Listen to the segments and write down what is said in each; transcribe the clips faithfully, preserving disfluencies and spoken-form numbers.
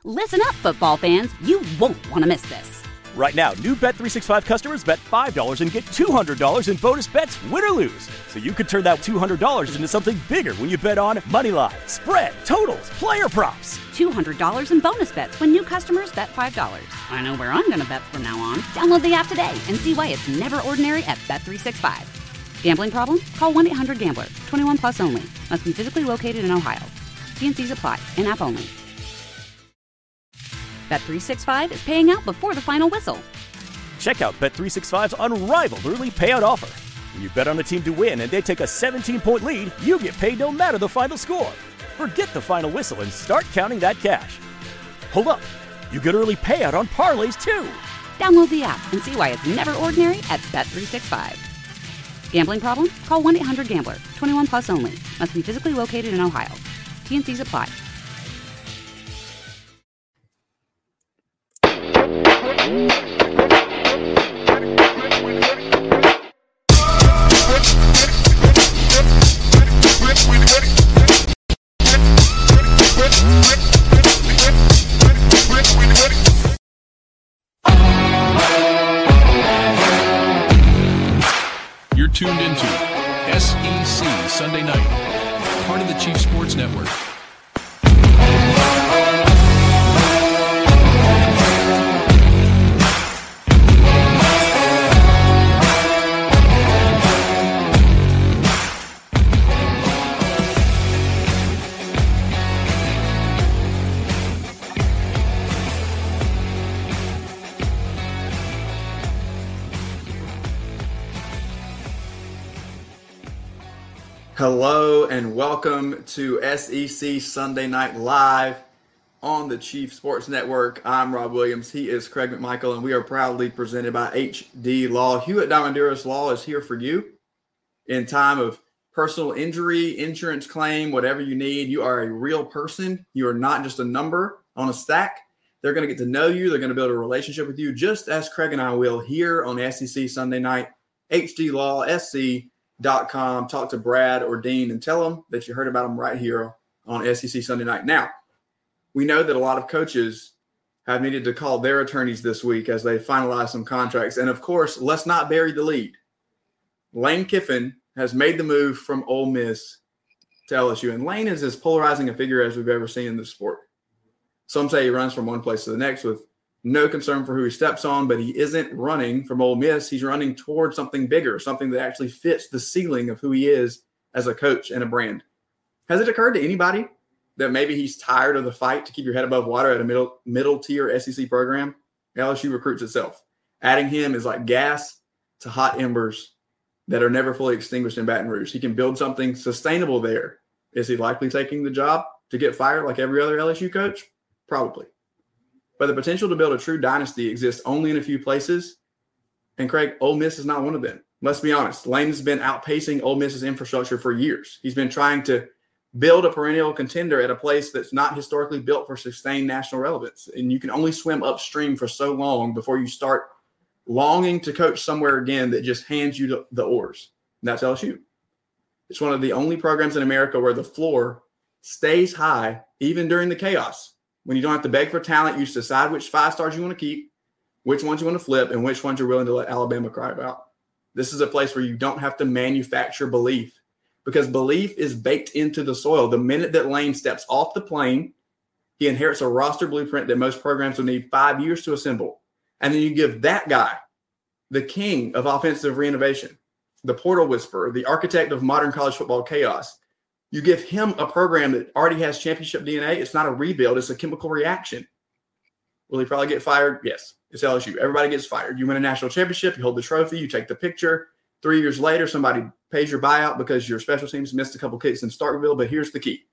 Listen up, football fans. You won't want to miss this. Right now, new Bet three sixty-five customers bet five dollars and get two hundred dollars in bonus bets, win or lose. So you could turn that two hundred dollars into something bigger when you bet on money line, spread, totals, player props. two hundred dollars in bonus bets when new customers bet five dollars. I know where I'm going to bet from now on. Download the app today and see why it's never ordinary at Bet three sixty-five. Gambling problem? Call one eight hundred gambler. twenty-one plus only. Must be physically located in Ohio. T N Cs apply. In-app only. Bet three sixty-five is paying out before the final whistle. Check out Bet three sixty-five's unrivaled early payout offer. When you bet on a team to win and they take a seventeen-point lead, you get paid no matter the final score. Forget the final whistle and start counting that cash. Hold up. You get early payout on parlays, too. Download the app and see why it's never ordinary at Bet three sixty-five. Gambling problem? Call one eight hundred gambler. twenty-one plus only. Must be physically located in Ohio. T N Cs apply. You're tuned into S E C Sunday Night, part of the Chief Sports Network. Hello and welcome to S E C Sunday Night Live on the Chief Sports Network. I'm Rob Williams. He is Craig McMichael, and we are proudly presented by H D Law. Hewitt Diamonduras Law is here for you in time of personal injury, insurance claim, whatever you need. You are a real person. You are not just a number on a stack. They're going to get to know you. They're going to build a relationship with you, just as Craig and I will here on S E C Sunday Night. H D Law, S C dot com. Talk to Brad or Dean and tell them that you heard about them right here on S E C Sunday Night. Now, we know that a lot of coaches have needed to call their attorneys this week as they finalize some contracts. And, of course, let's not bury the lead. Lane Kiffin has made the move from Ole Miss to L S U. And Lane is as polarizing a figure as we've ever seen in the sport. Some say he runs from one place to the next with no concern for who he steps on, but he isn't running from Ole Miss. He's running towards something bigger, something that actually fits the ceiling of who he is as a coach and a brand. Has it occurred to anybody that maybe he's tired of the fight to keep your head above water at a middle middle tier S E C program? L S U recruits itself. Adding him is like gas to hot embers that are never fully extinguished in Baton Rouge. He can build something sustainable there. Is he likely taking the job to get fired like every other L S U coach? Probably. But the potential to build a true dynasty exists only in a few places. And Craig, Ole Miss is not one of them. Let's be honest. Lane has been outpacing Ole Miss's infrastructure for years. He's been trying to build a perennial contender at a place that's not historically built for sustained national relevance. And you can only swim upstream for so long before you start longing to coach somewhere again that just hands you the oars. And that's L S U. It's one of the only programs in America where the floor stays high even during the chaos. When you don't have to beg for talent, you just decide which five stars you want to keep, which ones you want to flip, and which ones you're willing to let Alabama cry about. This is a place where you don't have to manufacture belief because belief is baked into the soil. The minute that Lane steps off the plane, he inherits a roster blueprint that most programs will need five years to assemble. And then you give that guy, the king of offensive reinnovation, the portal whisperer, the architect of modern college football chaos, you give him a program that already has championship D N A. It's not a rebuild. It's a chemical reaction. Will he probably get fired? Yes. It's L S U. Everybody gets fired. You win a national championship. You hold the trophy. You take the picture. Three years later, somebody pays your buyout because your special teams missed a couple kicks in Starkville. But here's the key.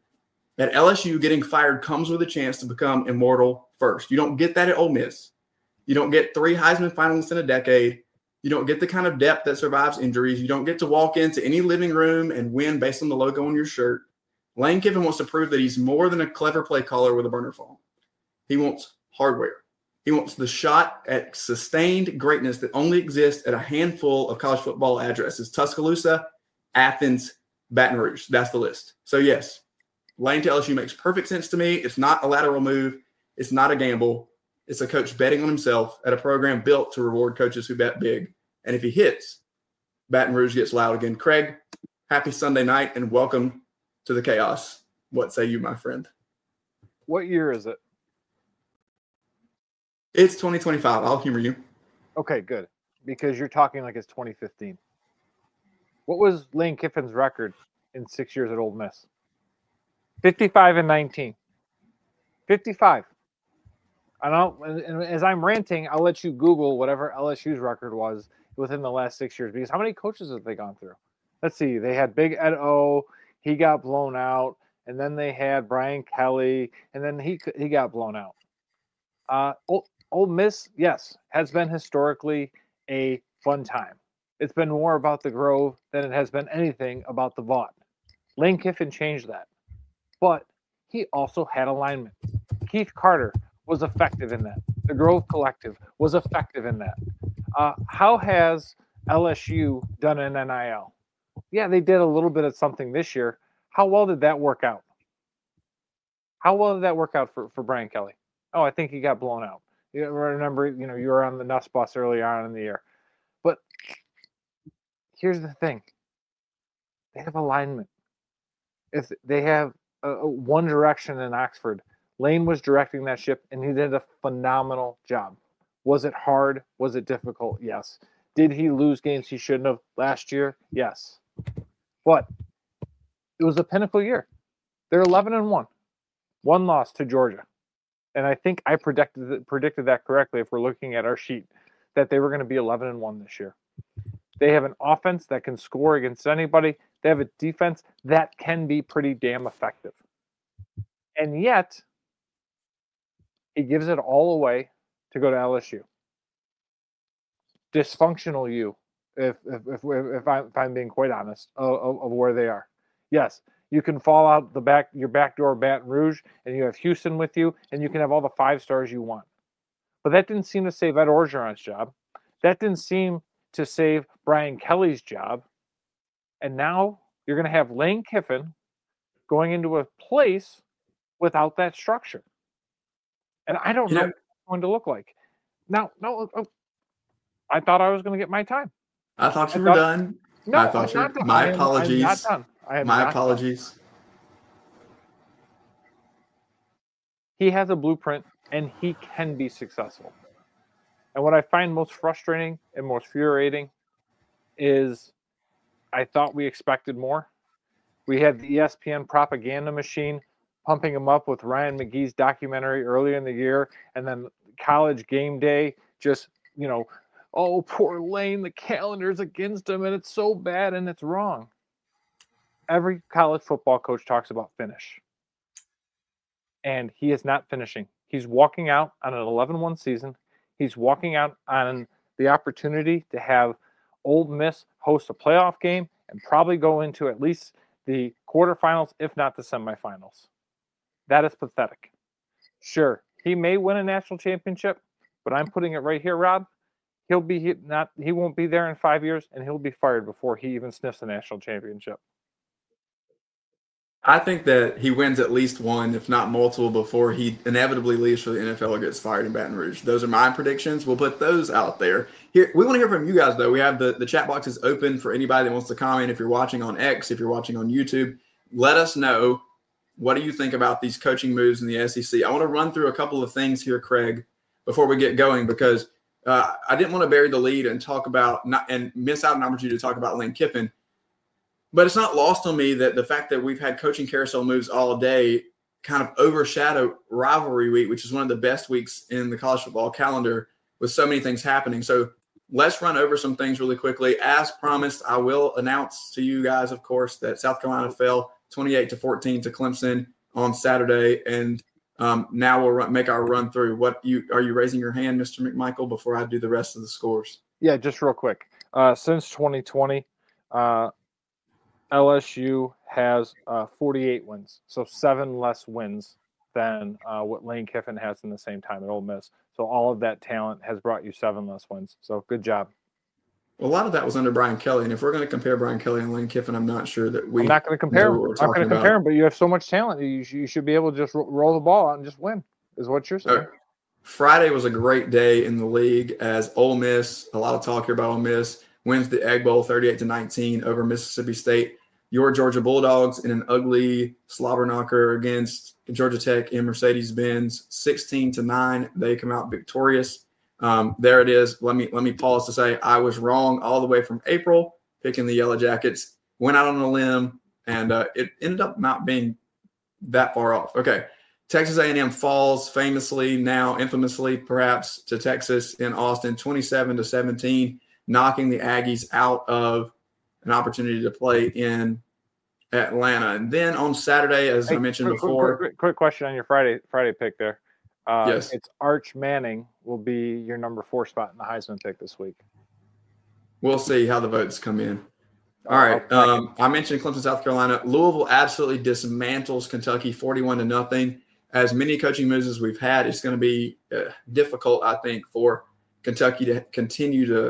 At L S U, getting fired comes with a chance to become immortal first. You don't get that at Ole Miss. You don't get three Heisman finalists in a decade. You don't get the kind of depth that survives injuries. You don't get to walk into any living room and win based on the logo on your shirt. Lane Kiffin wants to prove that he's more than a clever play caller with a burner phone. He wants hardware. He wants the shot at sustained greatness that only exists at a handful of college football addresses: Tuscaloosa, Athens, Baton Rouge. That's the list. So, yes, Lane to L S U makes perfect sense to me. It's not a lateral move. It's not a gamble. It's a coach betting on himself at a program built to reward coaches who bet big. And if he hits, Baton Rouge gets loud again. Craig, happy Sunday night and welcome to the chaos. What say you, my friend? What year is it? It's twenty twenty-five. I'll humor you. Okay, good. Because you're talking like it's twenty fifteen. What was Lane Kiffin's record in six years at Ole Miss? fifty-five and nineteen. fifty-five. And, I'll, and as I'm ranting, I'll let you Google whatever L S U's record was within the last six years. Because how many coaches have they gone through? Let's see. They had Big Ed O. He got blown out. And then they had Brian Kelly. And then he he got blown out. Uh, Ole, Ole Miss, yes, has been historically a fun time. It's been more about the Grove than it has been anything about the Vaught. Lane Kiffin changed that. But he also had alignment. Keith Carter was effective in that. The Grove Collective was effective in that. Uh, how has L S U done in N I L? Yeah, they did a little bit of something this year. How well did that work out? How well did that work out for, for Brian Kelly? Oh, I think he got blown out. You remember, you know, you were on the Nuss bus early on in the year. But here's the thing. They have alignment. If they have a, a one direction in Oxford, Lane was directing that ship, and he did a phenomenal job. Was it hard? Was it difficult? Yes. Did he lose games he shouldn't have last year? Yes. But it was a pinnacle year. They're eleven and one. One loss to Georgia. And I think I predicted predicted that correctly if we're looking at our sheet, that they were going to be eleven and one this year. They have an offense that can score against anybody. They have a defense that can be pretty damn effective. And yet, he gives it all away to go to L S U. Dysfunctional U, if if if, if, I, if I'm being quite honest, of, of where they are. Yes, you can fall out the back your back door of Baton Rouge, and you have Houston with you, and you can have all the five stars you want. But that didn't seem to save Ed Orgeron's job. That didn't seem to save Brian Kelly's job. And now you're going to have Lane Kiffin going into a place without that structure. And I don't You know know- what it's going to look like. Now, no, oh, I thought I was going to get my time. I thought you I were thought- done. No, I thought I'm you not done. My I am- apologies. I'm not done. I am My not apologies. done. He has a blueprint, and he can be successful. And what I find most frustrating and most infuriating is I thought we expected more. We had the E S P N propaganda machine pumping him up with Ryan McGee's documentary earlier in the year, and then College Game Day just, you know, oh, poor Lane, the calendar's against him, and it's so bad, and it's wrong. Every college football coach talks about finish. And he is not finishing. He's walking out on an eleven one season. He's walking out on the opportunity to have Ole Miss host a playoff game and probably go into at least the quarterfinals, if not the semifinals. That is pathetic. Sure, he may win a national championship, but I'm putting it right here, Rob. He'll be not. He won't be there in five years, and he'll be fired before he even sniffs a national championship. I think that he wins at least one, if not multiple, before he inevitably leaves for the N F L or gets fired in Baton Rouge. Those are my predictions. We'll put those out there. Here, we want to hear from you guys, though. We have the, the chat box is open for anybody that wants to comment. If you're watching on X, if you're watching on YouTube, let us know. What do you think about these coaching moves in the S E C? I want to run through a couple of things here, Craig, before we get going, because uh, I didn't want to bury the lead and talk about not, and miss out an opportunity to talk about Lane Kiffin. But it's not lost on me that the fact that we've had coaching carousel moves all day kind of overshadow rivalry week, which is one of the best weeks in the college football calendar with so many things happening. So let's run over some things really quickly. As promised, I will announce to you guys, of course, that South Carolina fell twenty-eight to fourteen to Clemson on Saturday. And um, now we'll run, make our run through. What you are you raising your hand, Mister McMichael, before I do the rest of the scores? Yeah, just real quick. Uh, since twenty twenty, uh, L S U has uh, forty-eight wins, so seven less wins than uh, what Lane Kiffin has in the same time at Ole Miss. So all of that talent has brought you seven less wins. So good job. Well, a lot of that was under Brian Kelly, and if we're going to compare Brian Kelly and Lane Kiffin, I'm not sure that we. I'm not going to compare know them. what we're I'm not going talking to compare about. them, but you have so much talent. You, sh- you should be able to just ro- roll the ball out and just win. is what you're saying. Uh, Friday was a great day in the league as Ole Miss, a lot of talk here about Ole Miss, wins the Egg Bowl thirty-eight to nineteen over Mississippi State. Your Georgia Bulldogs in an ugly slobber knocker against Georgia Tech in Mercedes-Benz, sixteen to nine. They come out victorious. Um, there it is. Let me let me pause to say I was wrong all the way from April picking the Yellow Jackets. Went out on a limb, and uh, it ended up not being that far off. Okay. Texas A and M falls famously, now infamously perhaps, to Texas in Austin, twenty-seven to seventeen, knocking the Aggies out of an opportunity to play in Atlanta. And then on Saturday, as Hey, I mentioned quick, before. Quick, quick, quick question on your Friday Friday pick there. Uh, Yes. It's Arch Manning will be your number four spot in the Heisman pick this week. We'll see how the votes come in. All right. Um, I mentioned Clemson, South Carolina. Louisville absolutely dismantles Kentucky forty-one to nothing. As many coaching moves as we've had, it's going to be uh, difficult, I think, for Kentucky to continue to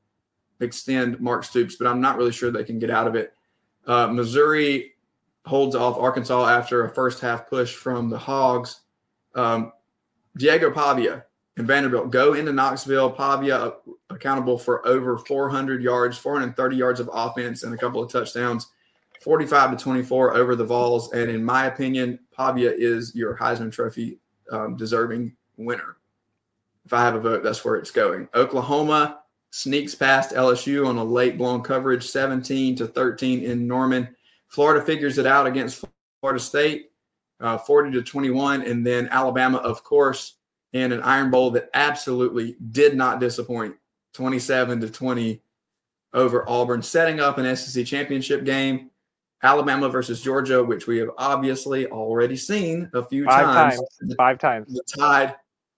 extend Mark Stoops, but I'm not really sure they can get out of it. Uh, Missouri holds off Arkansas after a first half push from the Hogs. Um, Diego Pavia and Vanderbilt go into Knoxville. Pavia uh, accountable for over four hundred yards, four hundred thirty yards of offense and a couple of touchdowns. forty-five to twenty-four over the Vols. And in my opinion, Pavia is your Heisman Trophy um, deserving winner. If I have a vote, that's where it's going. Oklahoma sneaks past L S U on a late blown coverage, seventeen to thirteen in Norman. Florida figures it out against Florida State, uh, forty to twenty-one. And then Alabama, of course, in an Iron Bowl that absolutely did not disappoint, twenty-seven to twenty over Auburn, setting up an S E C championship game. Alabama versus Georgia, which we have obviously already seen a few Five times. times. Five times. The Tide,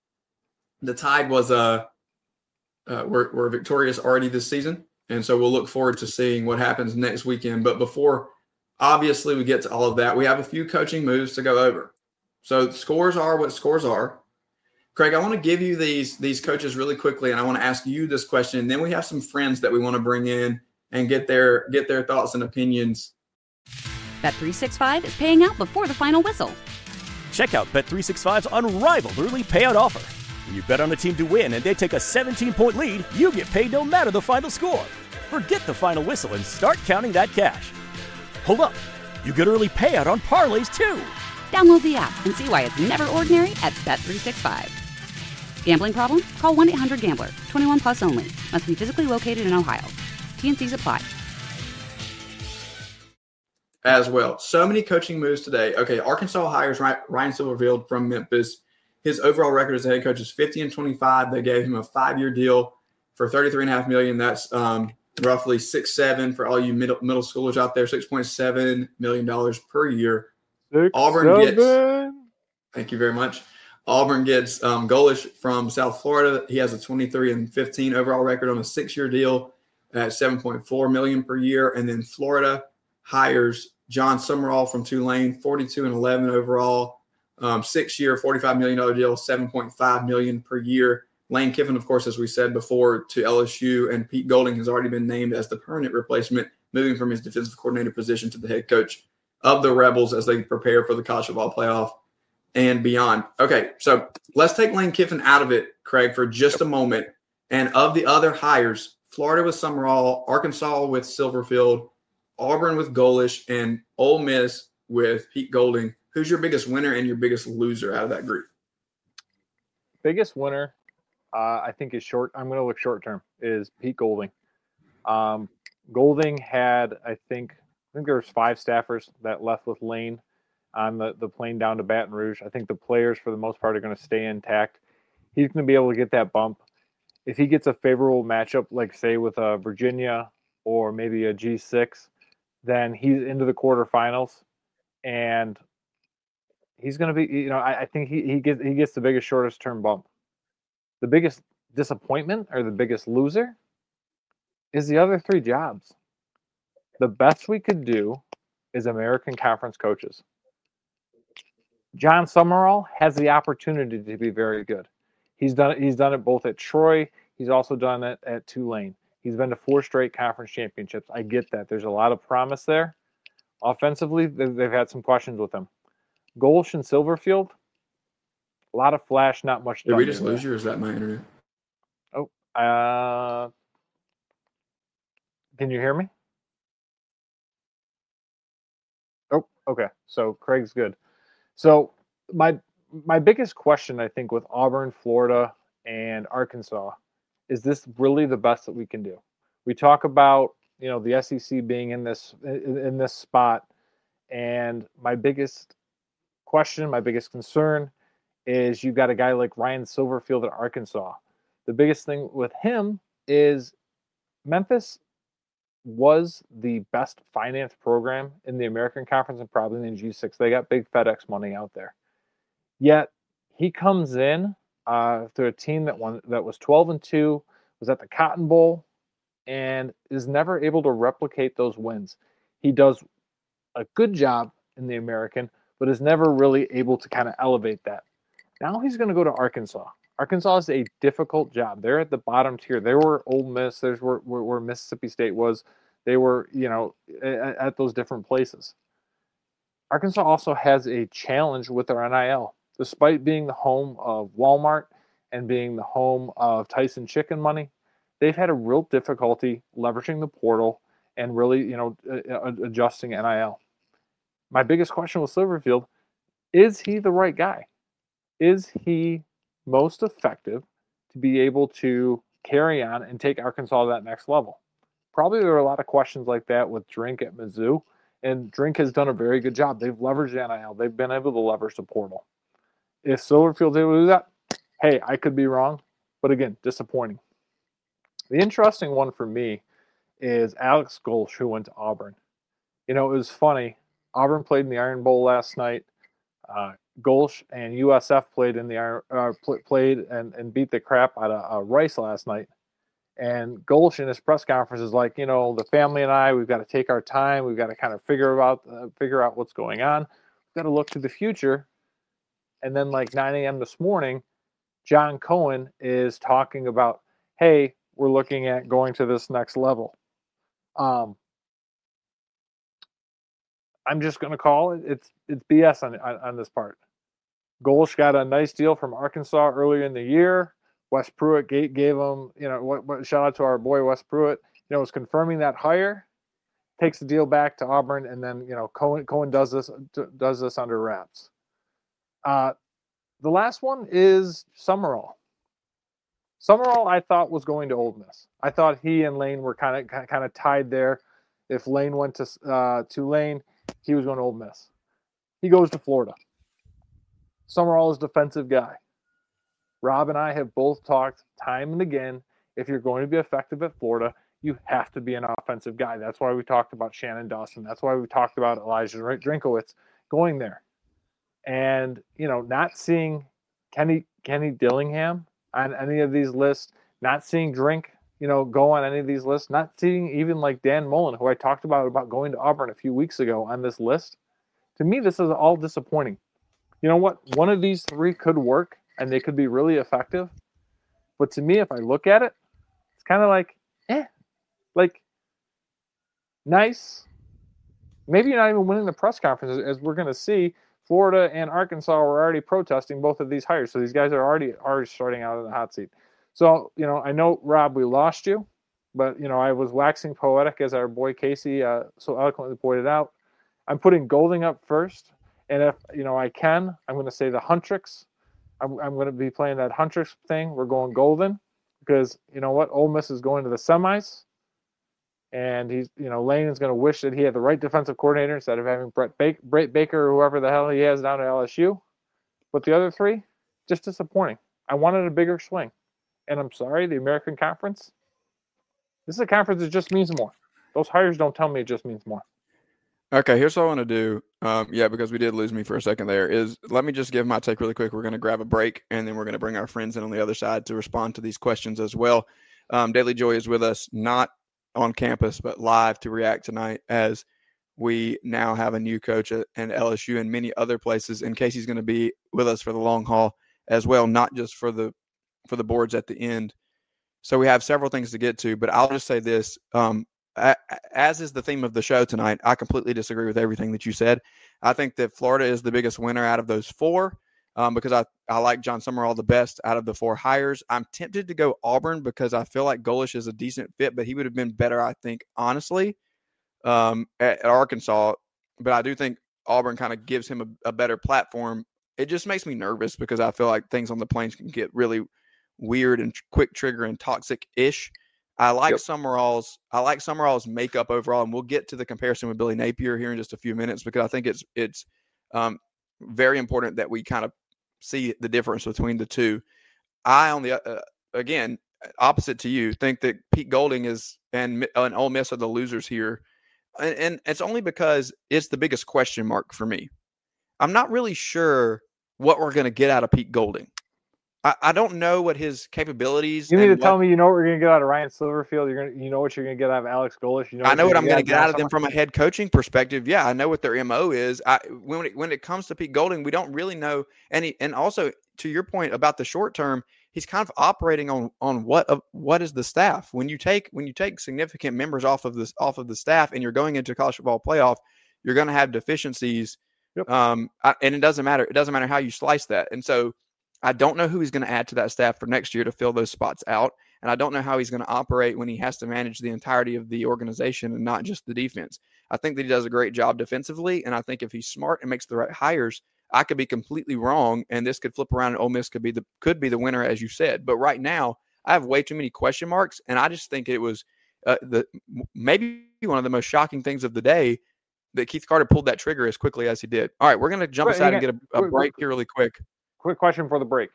the Tide was uh, uh were, were victorious already this season, and so we'll look forward to seeing what happens next weekend. But before, obviously, we get to all of that, we have a few coaching moves to go over. So scores are what scores are. Craig, I want to give you these these coaches really quickly, and I want to ask you this question. And then we have some friends that we want to bring in and get their get their thoughts and opinions. Bet three sixty-five is paying out before the final whistle. Check out Bet three sixty-five's unrivaled early payout offer. When you bet on a team to win and they take a seventeen-point lead, you get paid no matter the final score. Forget the final whistle and start counting that cash. Hold up. You get early payout on parlays, too. Download the app and see why it's never ordinary at Bet three sixty-five. Gambling problem? Call one eight hundred gambler. twenty-one plus only. Must be physically located in Ohio. T and C's apply. As well. So many coaching moves today. Okay, Arkansas hires Ryan Silverfield from Memphis. His overall record as a head coach is fifty and twenty-five. They gave him a five-year deal for thirty-three point five million dollars. That's um, roughly six seven for all you middle middle schoolers out there, six point seven million dollars per year. Six, Auburn seven. gets – thank you very much. Auburn gets um, Golish from South Florida. He has a twenty-three and fifteen overall record on a six-year deal at seven point four million dollars per year. And then Florida hires John Summerall from Tulane, forty-two and eleven overall, um, six-year, forty-five million dollars deal, seven point five million dollars per year. Lane Kiffin, of course, as we said before, to L S U, and Pete Golding has already been named as the permanent replacement, moving from his defensive coordinator position to the head coach of the Rebels as they prepare for the college football playoff and beyond. Okay, so let's take Lane Kiffin out of it, Craig, for just a moment. And of the other hires, Florida with Summerall, Arkansas with Silverfield, Auburn with Golish, and Ole Miss with Pete Golding. Who's your biggest winner and your biggest loser out of that group? Biggest winner, uh, I think, is short. I'm going to look short term. Is Pete Golding. Um, Golding had, I think, I think there was five staffers that left with Lane on the, the plane down to Baton Rouge. I think the players, for the most part, are going to stay intact. He's going to be able to get that bump. If he gets a favorable matchup, like, say, with a Virginia or maybe a G six, then he's into the quarterfinals, and he's going to be, you know, I, I think he, he gets he gets the biggest, shortest term bump. The biggest disappointment or the biggest loser is the other three jobs. The best we could do is American Conference coaches. John Summerall has the opportunity to be very good. He's done it. He's done it both at Troy. He's also done it at Tulane. He's been to four straight conference championships. I get that. There's a lot of promise there. Offensively, they've had some questions with him. Golish and Silverfield, A lot of flash, not much. Did we just lose you, or is that my internet? Oh, uh, can you hear me? Oh, okay. So Craig's good. So my my biggest question, I think, with Auburn, Florida, and Arkansas, is this really the best that we can do? We talk about, you know, the S E C being in this in, in this spot, and my biggest question, my biggest concern is you got a guy like Ryan Silverfield at Arkansas. The biggest thing with him is Memphis was the best finance program in the American Conference and probably in the G six. They got big FedEx money out there. Yet he comes in uh, to a team that won that was twelve and two, was at the Cotton Bowl, and is never able to replicate those wins. He does a good job in the American, but is never really able to kind of elevate that. Now he's going to go to Arkansas. Arkansas is a difficult job. They're at the bottom tier. They were Ole Miss. There's where, where, where Mississippi State was. They were, you know, at, at those different places. Arkansas also has a challenge with their N I L. Despite being the home of Walmart and being the home of Tyson Chicken Money, they've had a real difficulty leveraging the portal and really, you know, adjusting N I L. My biggest question with Silverfield, is he the right guy? Is he most effective to be able to carry on and take Arkansas to that next level? Probably there are a lot of questions like that with Drink at Mizzou, and Drink has done a very good job. They've leveraged N I L. They've been able to leverage the portal. If Silverfield's able to do that, hey, I could be wrong, but again, disappointing. The interesting one for me is Alex Golsh, who went to Auburn. You know, it was funny. Auburn played in the Iron Bowl last night. Uh, Golsh and U S F played in the uh, played and, and beat the crap out of uh, Rice last night. And Golsh in his press conference is like, you know, the family and I, we've got to take our time. We've got to kind of figure out uh, figure out what's going on. We've got to look to the future. And then like nine a.m. this morning, John Cohen is talking about, hey, we're looking at going to this next level. Um, I'm just going to call it. It's it's B S on, on on this part. Golsh got a nice deal from Arkansas earlier in the year. Wes Pruitt gave, gave him, you know, what, what, shout out to our boy Wes Pruitt. You know, was confirming that hire, takes the deal back to Auburn, and then you know Cohen Cohen does this does this under wraps. Uh, the last one is Summerall. Summerall, I thought was going to Ole Miss. I thought he and Lane were kind of kind of tied there. If Lane went to uh, Tulane, he was going to Ole Miss. He goes to Florida. Summerall is a defensive guy. Rob and I have both talked time and again, if you're going to be effective at Florida, you have to be an offensive guy. That's why we talked about Shannon Dawson. That's why we talked about Elijah Drinkowitz going there. And, you know, not seeing Kenny Kenny Dillingham on any of these lists, not seeing Drink, you know, go on any of these lists, not seeing even like Dan Mullen, who I talked about about going to Auburn a few weeks ago on this list. To me, this is all disappointing. You know what? One of these three could work, and they could be really effective. But to me, if I look at it, it's kind of like, eh, like, nice. Maybe you're not even winning the press conference, as we're going to see. Florida and Arkansas were already protesting both of these hires, so these guys are already already starting out in the hot seat. So, you know, I know, Rob, we lost you, but, you know, I was waxing poetic, as our boy Casey uh, so eloquently pointed out. I'm putting Golding up first, and if, you know, I can, I'm going to say the Huntrix. I'm, I'm going to be playing that Huntrix thing. We're going Golden because, you know what, Ole Miss is going to the semis, and he's, you know, Lane is going to wish that he had the right defensive coordinator instead of having Brett, Baker, Brett Baker or whoever the hell he has down at L S U. But the other three, just disappointing. I wanted a bigger swing, and I'm sorry, the American Conference, this is a conference that just means more. Those hires don't tell me it just means more. Okay, here's what I want to do. Um, yeah, because we did lose me for a second there, is let me just give my take really quick. We're going to grab a break, and then we're going to bring our friends in on the other side to respond to these questions as well. Um, Daily Joy is with us, not on campus, but live to react tonight as we now have a new coach at, at L S U and many other places. And Casey's going to be with us for the long haul as well, not just for the for the boards at the end. So we have several things to get to, but I'll just say this. Um, As is the theme of the show tonight, I completely disagree with everything that you said. I think that Florida is the biggest winner out of those four. um, because I, I like John Summerall the best out of the four hires. I'm tempted to go Auburn because I feel like Golesh is a decent fit, but he would have been better, I think, honestly, um, at, at Arkansas. But I do think Auburn kind of gives him a, a better platform. It just makes me nervous because I feel like things on the Plains can get really weird and quick trigger and toxic-ish. I like yep. Summerall's I like Summerall's makeup overall, and we'll get to the comparison with Billy Napier here in just a few minutes because I think it's it's um, very important that we kind of see the difference between the two. I, on the uh, again, opposite to you, think that Pete Golding is and and Ole Miss are the losers here, and, and it's only because it's the biggest question mark for me. I'm not really sure what we're going to get out of Pete Golding. I, I don't know what his capabilities. You need to what, tell me you know what we're going to get out of Ryan Silverfield. You're going to, you know what you're going to get out of Alex Golesh. You know I know what I'm going to get out of them someone? from a head coaching perspective. Yeah, I know what their M O is. I when it, when it comes to Pete Golding, we don't really know any. And also to your point about the short term, he's kind of operating on on what uh, what is the staff. When you take when you take significant members off of this off of the staff, and you're going into college football playoff, you're going to have deficiencies. Yep. Um, I, and it doesn't matter. It doesn't matter how you slice that. And so I don't know who he's going to add to that staff for next year to fill those spots out. And I don't know how he's going to operate when he has to manage the entirety of the organization and not just the defense. I think that he does a great job defensively. And I think if he's smart and makes the right hires, I could be completely wrong. And this could flip around and Ole Miss could be the, could be the winner, as you said. But right now I have way too many question marks. And I just think it was uh, the, maybe one of the most shocking things of the day that Keith Carter pulled that trigger as quickly as he did. All right, we're going to jump Wait, aside and get a, a break here really quick. Quick question for the break.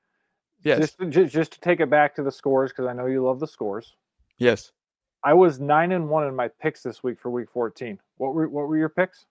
Yes. Just, just, just to take it back to the scores, because I know you love the scores. Yes. I was nine and one in my picks this week for week fourteen. What were what were your picks?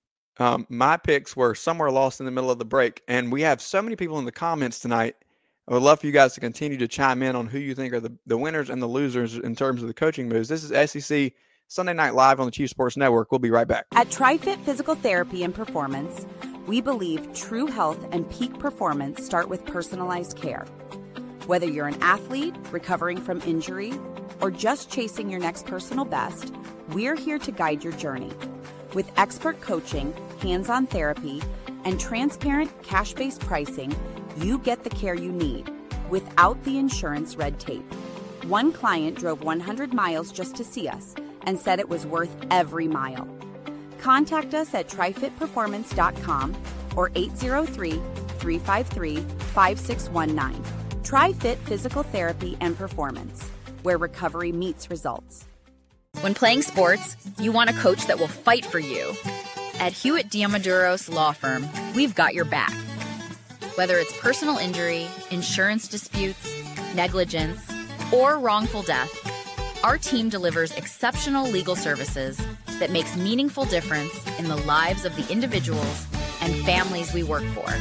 Um, my picks were somewhere lost in the middle of the break, and we have so many people in the comments tonight. I would love for you guys to continue to chime in on who you think are the, the winners and the losers in terms of the coaching moves. This is S E C Sunday Night Live on the Chief Sports Network. We'll be right back. At TriFit Physical Therapy and Performance, we believe true health and peak performance start with personalized care. Whether you're an athlete recovering from injury or just chasing your next personal best, we're here to guide your journey. With expert coaching, hands-on therapy, and transparent cash-based pricing, you get the care you need without the insurance red tape. One client drove one hundred miles just to see us and said it was worth every mile. Contact us at tri fit performance dot com or eight zero three, three five three, five six one nine. TriFit Physical Therapy and Performance, where recovery meets results. When playing sports, you want a coach that will fight for you. At Hewitt Diamaduros Law Firm, we've got your back. Whether it's personal injury, insurance disputes, negligence, or wrongful death, our team delivers exceptional legal services that makes meaningful difference in the lives of the individuals and families we work for.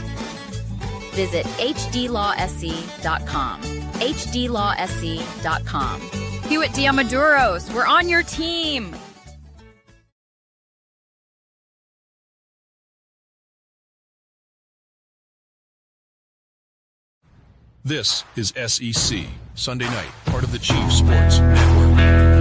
Visit h d law s c dot com. h d law s c dot com. Hewitt Diamaduros, we're on your team. This is S E C Sunday Night, part of the Chief Sports Network.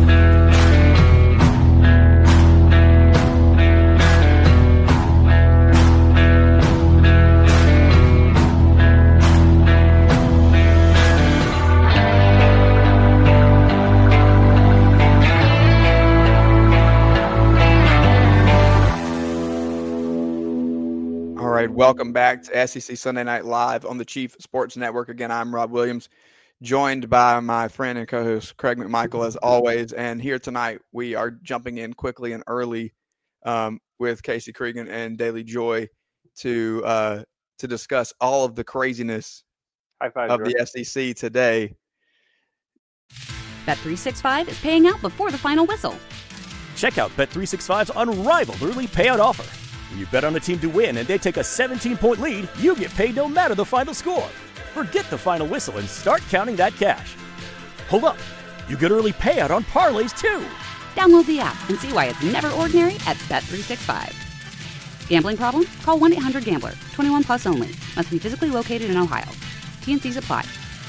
Welcome back to S E C Sunday Night Live on the Chief Sports Network. Again, I'm Rob Williams, joined by my friend and co-host Craig McMichael as always. And here tonight, we are jumping in quickly and early um, with Casey Cregan and Daily Joy to uh, to discuss all of the craziness High five, of George. the S E C today. Bet three sixty-five is paying out before the final whistle. Check out Bet three sixty-five's unrivaled early payout offer. When you bet on a team to win and they take a seventeen-point lead, you get paid no matter the final score. Forget the final whistle and start counting that cash. Hold up. You get early payout on parlays, too. Download the app and see why it's never ordinary at Bet three sixty-five. Gambling problem? Call one eight hundred gambler. twenty-one plus only. Must be physically located in Ohio. T and C's apply.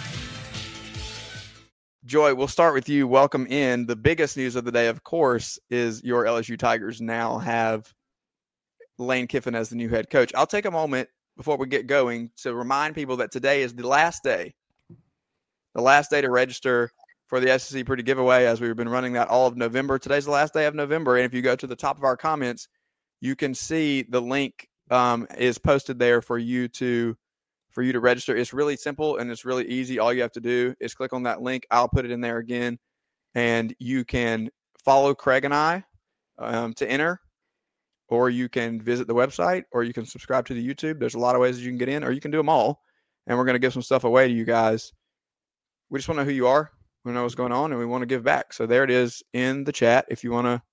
Joy, we'll start with you. Welcome in. The biggest news of the day, of course, is your L S U Tigers now have Lane Kiffin as the new head coach. I'll take a moment before we get going to remind people that today is the last day, the last day to register for the S E C Pretty Giveaway, as we've been running that all of November. Today's the last day of November. And if you go to the top of our comments, you can see the link um, is posted there for you to for you to register. It's really simple and it's really easy. All you have to do is click on that link. I'll put it in there again, and you can follow Craig and I um, to enter, or you can visit the website, or you can subscribe to the YouTube. There's a lot of ways that you can get in, or you can do them all. And we're going to give some stuff away to you guys. We just want to know who you are. We know what's going on, and we want to give back. So there it is in the chat. If you want to,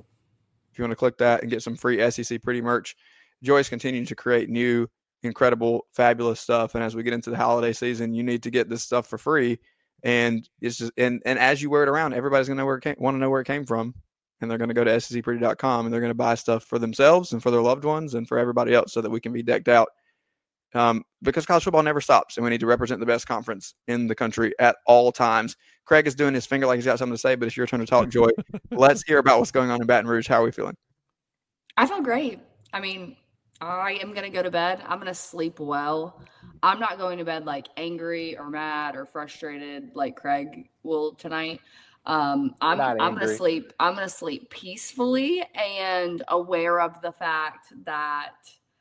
if you want to click that and get some free S E C Pretty merch. Joy's continuing to create new, incredible, fabulous stuff. And as we get into the holiday season, you need to get this stuff for free. And it's just, and, and as you wear it around, everybody's going to know where it came, want to know where it came from. And they're going to go to S E C pretty dot com, and they're going to buy stuff for themselves and for their loved ones and for everybody else, so that we can be decked out. Um, because college football never stops, and we need to represent the best conference in the country at all times. Craig is doing his finger like he's got something to say, but it's your turn to talk, Joy. Let's hear about what's going on in Baton Rouge. How are we feeling? I feel great. I mean, I am going to go to bed. I'm going to sleep well. I'm not going to bed like angry or mad or frustrated like Craig will tonight. Um, I'm I'm going to sleep. I'm going to sleep peacefully and aware of the fact that,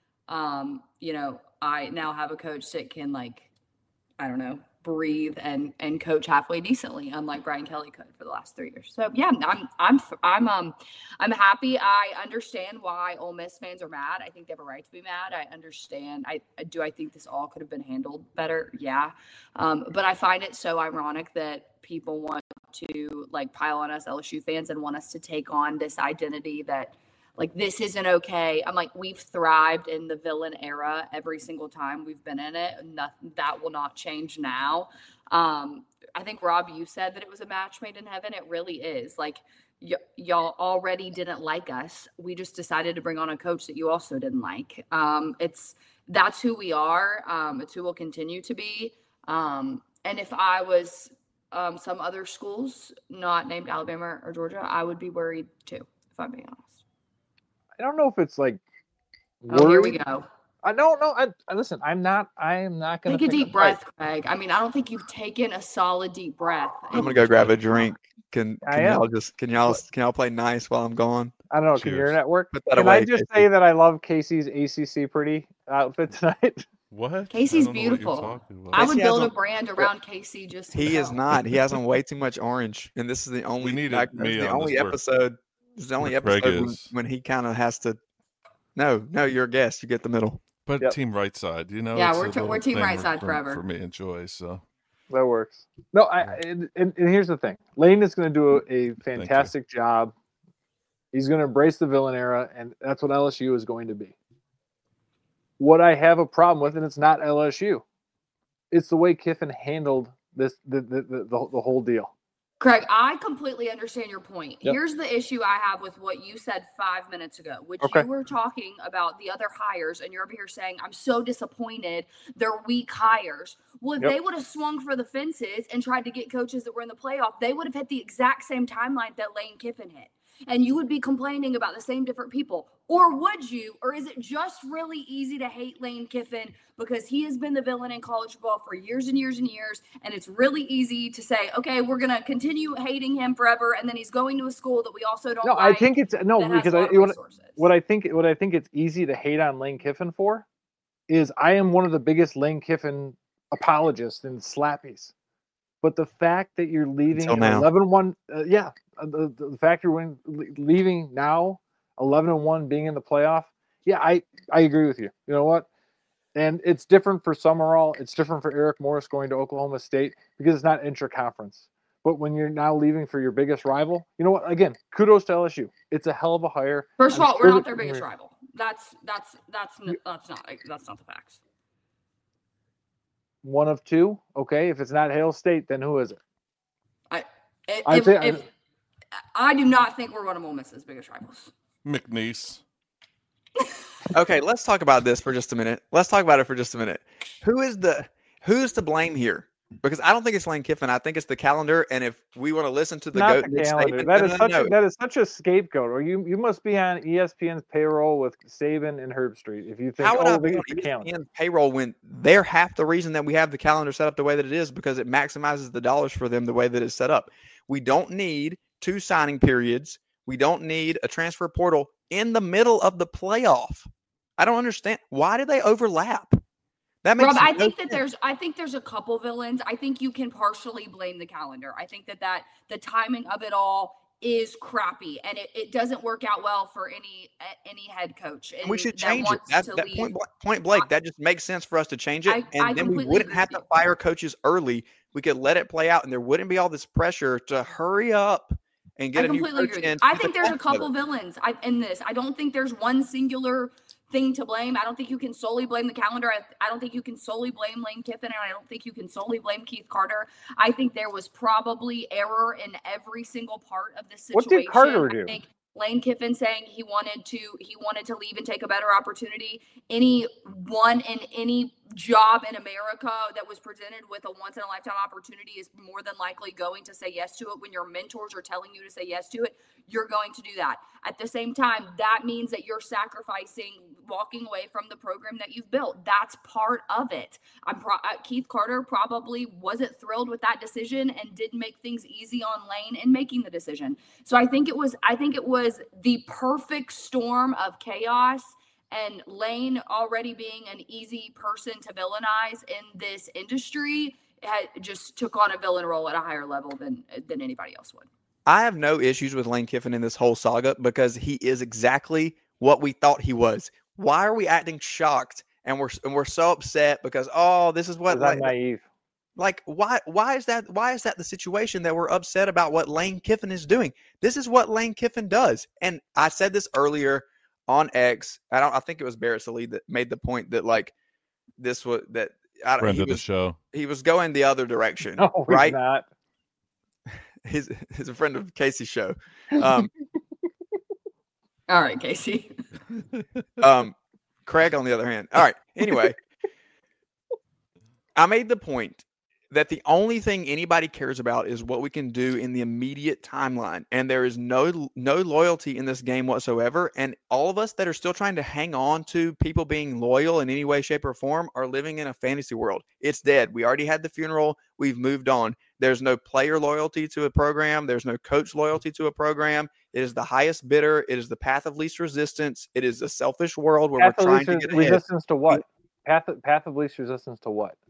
um, you know, I now have a coach that can, like, I don't know, breathe and and coach halfway decently, unlike Brian Kelly could for the last three years. So yeah, I'm I'm I'm um I'm happy. I understand why Ole Miss fans are mad. I think they have a right to be mad. I understand. I do. I think this all could have been handled better. Yeah, um, but I find it so ironic that people want to like pile on us L S U fans and want us to take on this identity that, like, this isn't okay. I'm like, we've thrived in the villain era every single time we've been in it. Nothing, that will not change now. Um, I think, Rob, you said that it was a match made in heaven. It really is. Like, y- y'all already didn't like us. We just decided to bring on a coach that you also didn't like. Um, it's that's who we are. Um, it's who we'll continue to be. Um, and if I was um, some other schools, not named Alabama or Georgia, I would be worried too, if I'm being honest. I don't know if it's like. Oh, here we go. I don't know. I, I listen. I'm not. I am not going to take a deep breath, Craig. I mean, I don't think you've taken a solid deep breath. I'm gonna go grab a drink. Can, can y'all just can y'all can y'all play nice while I'm gone? I don't know. Cheers. Can your network? Put that can away, I just Casey. say that I love Casey's A C C pretty outfit tonight? What? Casey's beautiful. I would build a brand around Casey. Just he is not. He has on way too much orange, and this is the only. We needed like, me the on only this episode. This is the only Craig episode when, is. when he kind of has to. No, no, you're a guest. You get the middle. But Yep. team right side, you know. Yeah, it's a we're t- little we're team thing right side for, forever. for me and Joy. So That works. No, I and, and, and here's the thing. Lane is going to do a, a fantastic job. He's going to embrace the villain era, and that's what L S U is going to be. What I have a problem with, and it's not L S U, it's the way Kiffin handled this the the the, the, the whole deal. Craig, I completely understand your point. Yep. Here's the issue I have with what you said five minutes ago, which Okay. you were talking about the other hires, and you're over here saying, I'm so disappointed they're weak hires. Well, if Yep. they would have swung for the fences and tried to get coaches that were in the playoff, they would have hit the exact same timeline that Lane Kiffin hit. And you would be complaining about the same different people. Or would you? Or is it just really easy to hate Lane Kiffin because he has been the villain in college football for years and years and years, and it's really easy to say, okay, we're going to continue hating him forever, and then he's going to a school that we also don't No, like. I think it's no that has because a I lot of what, resources. what I think what I think it's easy to hate on Lane Kiffin for is I am one of the biggest Lane Kiffin apologists and slappies. But the fact that you're leaving Until now. eleven one, uh, yeah, uh, the, the fact you're win, leaving now eleven and one, being in the playoff, yeah, I, I agree with you. You know what? And it's different for Summerall. It's different for Eric Morris going to Oklahoma State because it's not intra-conference. But when you're now leaving for your biggest rival, you know what? Again, kudos to L S U. It's a hell of a hire. First of I'm all, sure we're not that- their biggest rival. That's that's that's n- that's not that's not the facts. One of two. Okay, if it's not Hail State, then who is it? I if, I'd if, say- if, I do not think we're one of Ole Miss's biggest rivals. McNeese. Okay, let's talk about this for just a minute. Let's talk about it for just a minute. Who is the who's to blame here? Because I don't think it's Lane Kiffin. I think it's the calendar. And if we want to listen to the Not goat, the Nick calendar. Saban, That no, is no, such no. a, that is such a scapegoat. Or you you must be on E S P N's payroll with Saban and Herb Street if you think How would oh I the, be on the E S P calendar. N's payroll when they're half the reason that we have the calendar set up the way that it is because it maximizes the dollars for them the way that it's set up. We don't need two signing periods. We don't need a transfer portal in the middle of the playoff. I don't understand. Why do they overlap? That makes Rob, I no think that sense. there's I think there's a couple villains. I think you can partially blame the calendar. I think that, that the timing of it all is crappy and it, it doesn't work out well for any any head coach. And we should that change it. wants That, to that leave. point, blank, point blank, that just makes sense for us to change it. I- and I then we completely wouldn't agree have with to you. fire coaches early. We could let it play out and there wouldn't be all this pressure to hurry up and get I a new completely coach agree. in. I to think get there's the a class couple together. villains I, in this. I don't think there's one singular thing to blame. I don't think you can solely blame the calendar. I, I don't think you can solely blame Lane Kiffin, and I don't think you can solely blame Keith Carter. I think there was probably error in every single part of this situation. What did Carter do? I think Lane Kiffin saying he wanted to he wanted to leave and take a better opportunity. Anyone in any job in America that was presented with a once in a lifetime opportunity is more than likely going to say yes to it. When your mentors are telling you to say yes to it, you're going to do that. At the same time, that means that you're sacrificing walking away from the program that you've built. That's part of it. I'm pro- uh, Keith Carter probably wasn't thrilled with that decision and didn't make things easy on Lane in making the decision. So I think it was I think it was the perfect storm of chaos. And Lane already being an easy person to villainize in this industry had just took on a villain role at a higher level than than anybody else would. I have no issues with Lane Kiffin in this whole saga because he is exactly what we thought he was. Why are we acting shocked and we're and we're so upset because oh this is what I'm like, naive. like why why is that why is that the situation that we're upset about what Lane Kiffin is doing? This is what Lane Kiffin does. And I said this earlier on X. I don't I think it was Barrett Salih that made the point that like this was that I don't Friend he of the was, show. he was going the other direction. No, he's right? not. He's, he's a friend of Casey's show. Um, All right, Casey. um, Craig, on the other hand. All right. Anyway, I made the point that the only thing anybody cares about is what we can do in the immediate timeline. And there is no no loyalty in this game whatsoever. And all of us that are still trying to hang on to people being loyal in any way, shape, or form are living in a fantasy world. It's dead. We already had the funeral. We've moved on. There's no player loyalty to a program. There's no coach loyalty to a program. It is the highest bidder. It is the path of least resistance. It is a selfish world where Path we're of trying least to res- get ahead. resistance to what? Path of, path of least resistance to what?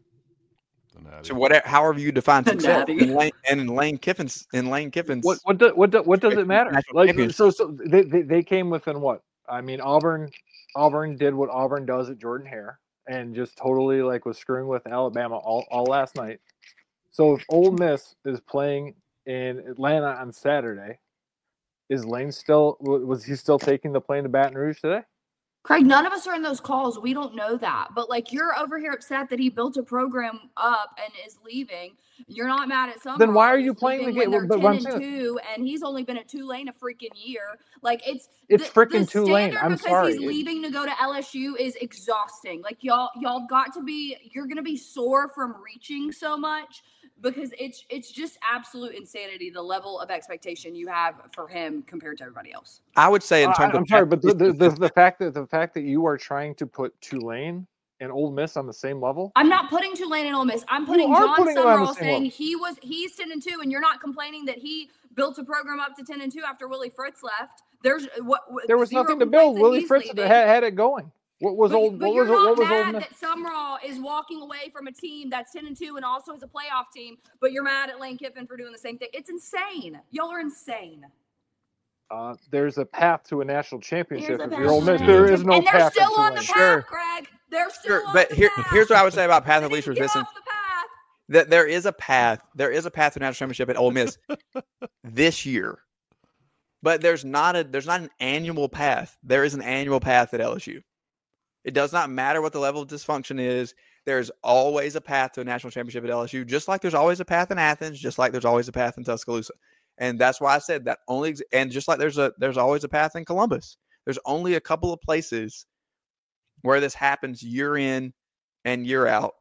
So whatever, however you define success, Natty. in Lane, and in Lane Kiffin's, in Lane Kiffin's, What what do, what do, what does it matter? National Like championship. so so they, they they came within what? I mean Auburn Auburn did what Auburn does at Jordan Hare and just totally like was screwing with Alabama all, all last night. So if Ole Miss is playing in Atlanta on Saturday, is Lane still was he still taking the plane to Baton Rouge today? Craig, none of us are in those calls. We don't know that. But like you're over here upset that he built a program up and is leaving. You're not mad at some. Then why are you playing the game? When they're But ten what I'm and saying- two, and he's only been at Tulane a freaking year. Like it's It's the- freaking the Tulane. standard I'm because sorry. he's leaving to go to L S U is exhausting. Like y'all, y'all got to be. You're gonna be sore from reaching so much. Because it's it's just absolute insanity, the level of expectation you have for him compared to everybody else. I would say in Uh, terms I'm of sorry, but the, the, the, the fact that the fact that you are trying to put Tulane and Ole Miss on the same level. I'm not putting Tulane and Ole Miss. I'm putting You are John putting them on the Summerall same saying level. he was he's ten and two, and you're not complaining that he built a program up to ten and two after Willie Fritz left. There's what what- There was zero nothing to complaints build. that Willie he's Fritz leaving. had, had it going. What was But, old? but What you're was not what was mad Ole Miss? that Summerall is walking away from a team that's ten and two and also is a playoff team, but you're mad at Lane Kiffin for doing the same thing. It's insane. Y'all are insane. Uh, there's a path to a national championship. There's a If path you're Ole to a Miss, national there is no and they're path. still in on the Tulane. path, Sure. Greg. They're still Sure, on but the here, path. here's what I would say about path They of least didn't get resistance. off the path. That there is a path. There is a path to national championship at Ole Miss this year, but there's not a there's not an annual path. There is an annual path at L S U. It does not matter what the level of dysfunction is. There's always a path to a national championship at L S U, just like there's always a path in Athens, just like there's always a path in Tuscaloosa. And that's why I said that only, and just like there's a, there's always a path in Columbus. There's only a couple of places where this happens year in and year out.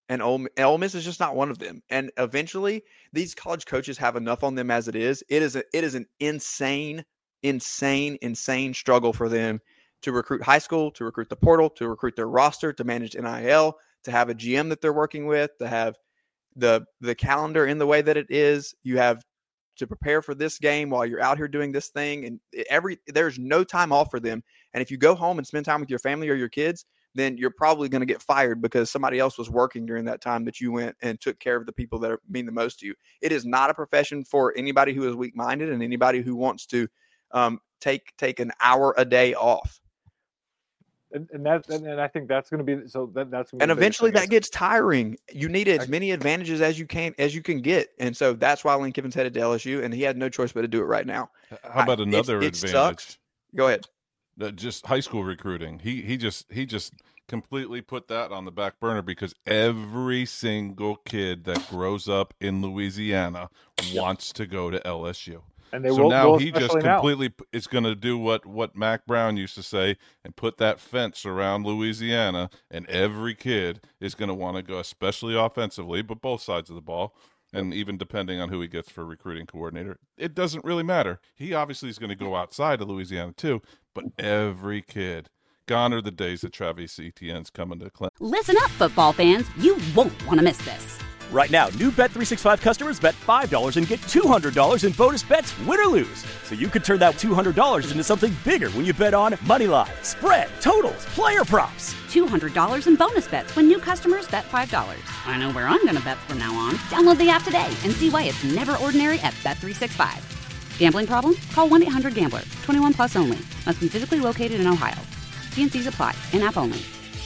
And Ole, Ole Miss is just not one of them. And eventually, these college coaches have enough on them as it is. It is a, it is an insane, insane, insane struggle for them to recruit high school, to recruit the portal, to recruit their roster, to manage N I L, to have a G M that they're working with, to have the the calendar in the way that it is. You have to prepare for this game while you're out here doing this thing. And every there's no time off for them. And if you go home and spend time with your family or your kids, then you're probably going to get fired because somebody else was working during that time that you went and took care of the people that are, mean the most to you. It is not a profession for anybody who is weak-minded and anybody who wants to um, take take an hour a day off. And, and that, and, and I think that's going to be so. That, that's gonna be and eventually that gets tiring. You need as many advantages as you can as you can get, and so that's why Lane Kiffin's headed to L S U, and he had no choice but to do it right now. How about another I, it, it advantage? Sucks. Go ahead. Uh, just high school recruiting. He he just he just completely put that on the back burner because every single kid that grows up in Louisiana wants to go to L S U. And they so will, now will he just now. completely is going to do what, what Mac Brown used to say and put that fence around Louisiana, and every kid is going to want to go, especially offensively, but both sides of the ball, and even depending on who he gets for recruiting coordinator. It doesn't really matter. He obviously is going to go outside of Louisiana too, but every kid. Gone are the days that Travis Etienne's coming to Clemson. Listen up, football fans. You won't want to miss this. Right now, new Bet three sixty-five customers bet five dollars and get two hundred dollars in bonus bets, win or lose. So you could turn that two hundred dollars into something bigger when you bet on money line, spread, totals, player props. two hundred dollars in bonus bets when new customers bet five dollars. I know where I'm going to bet from now on. Download the app today and see why it's never ordinary at Bet three sixty-five. Gambling problem? Call one eight hundred gambler. twenty-one plus only. Must be physically located in Ohio. T N Cs apply. In-app only.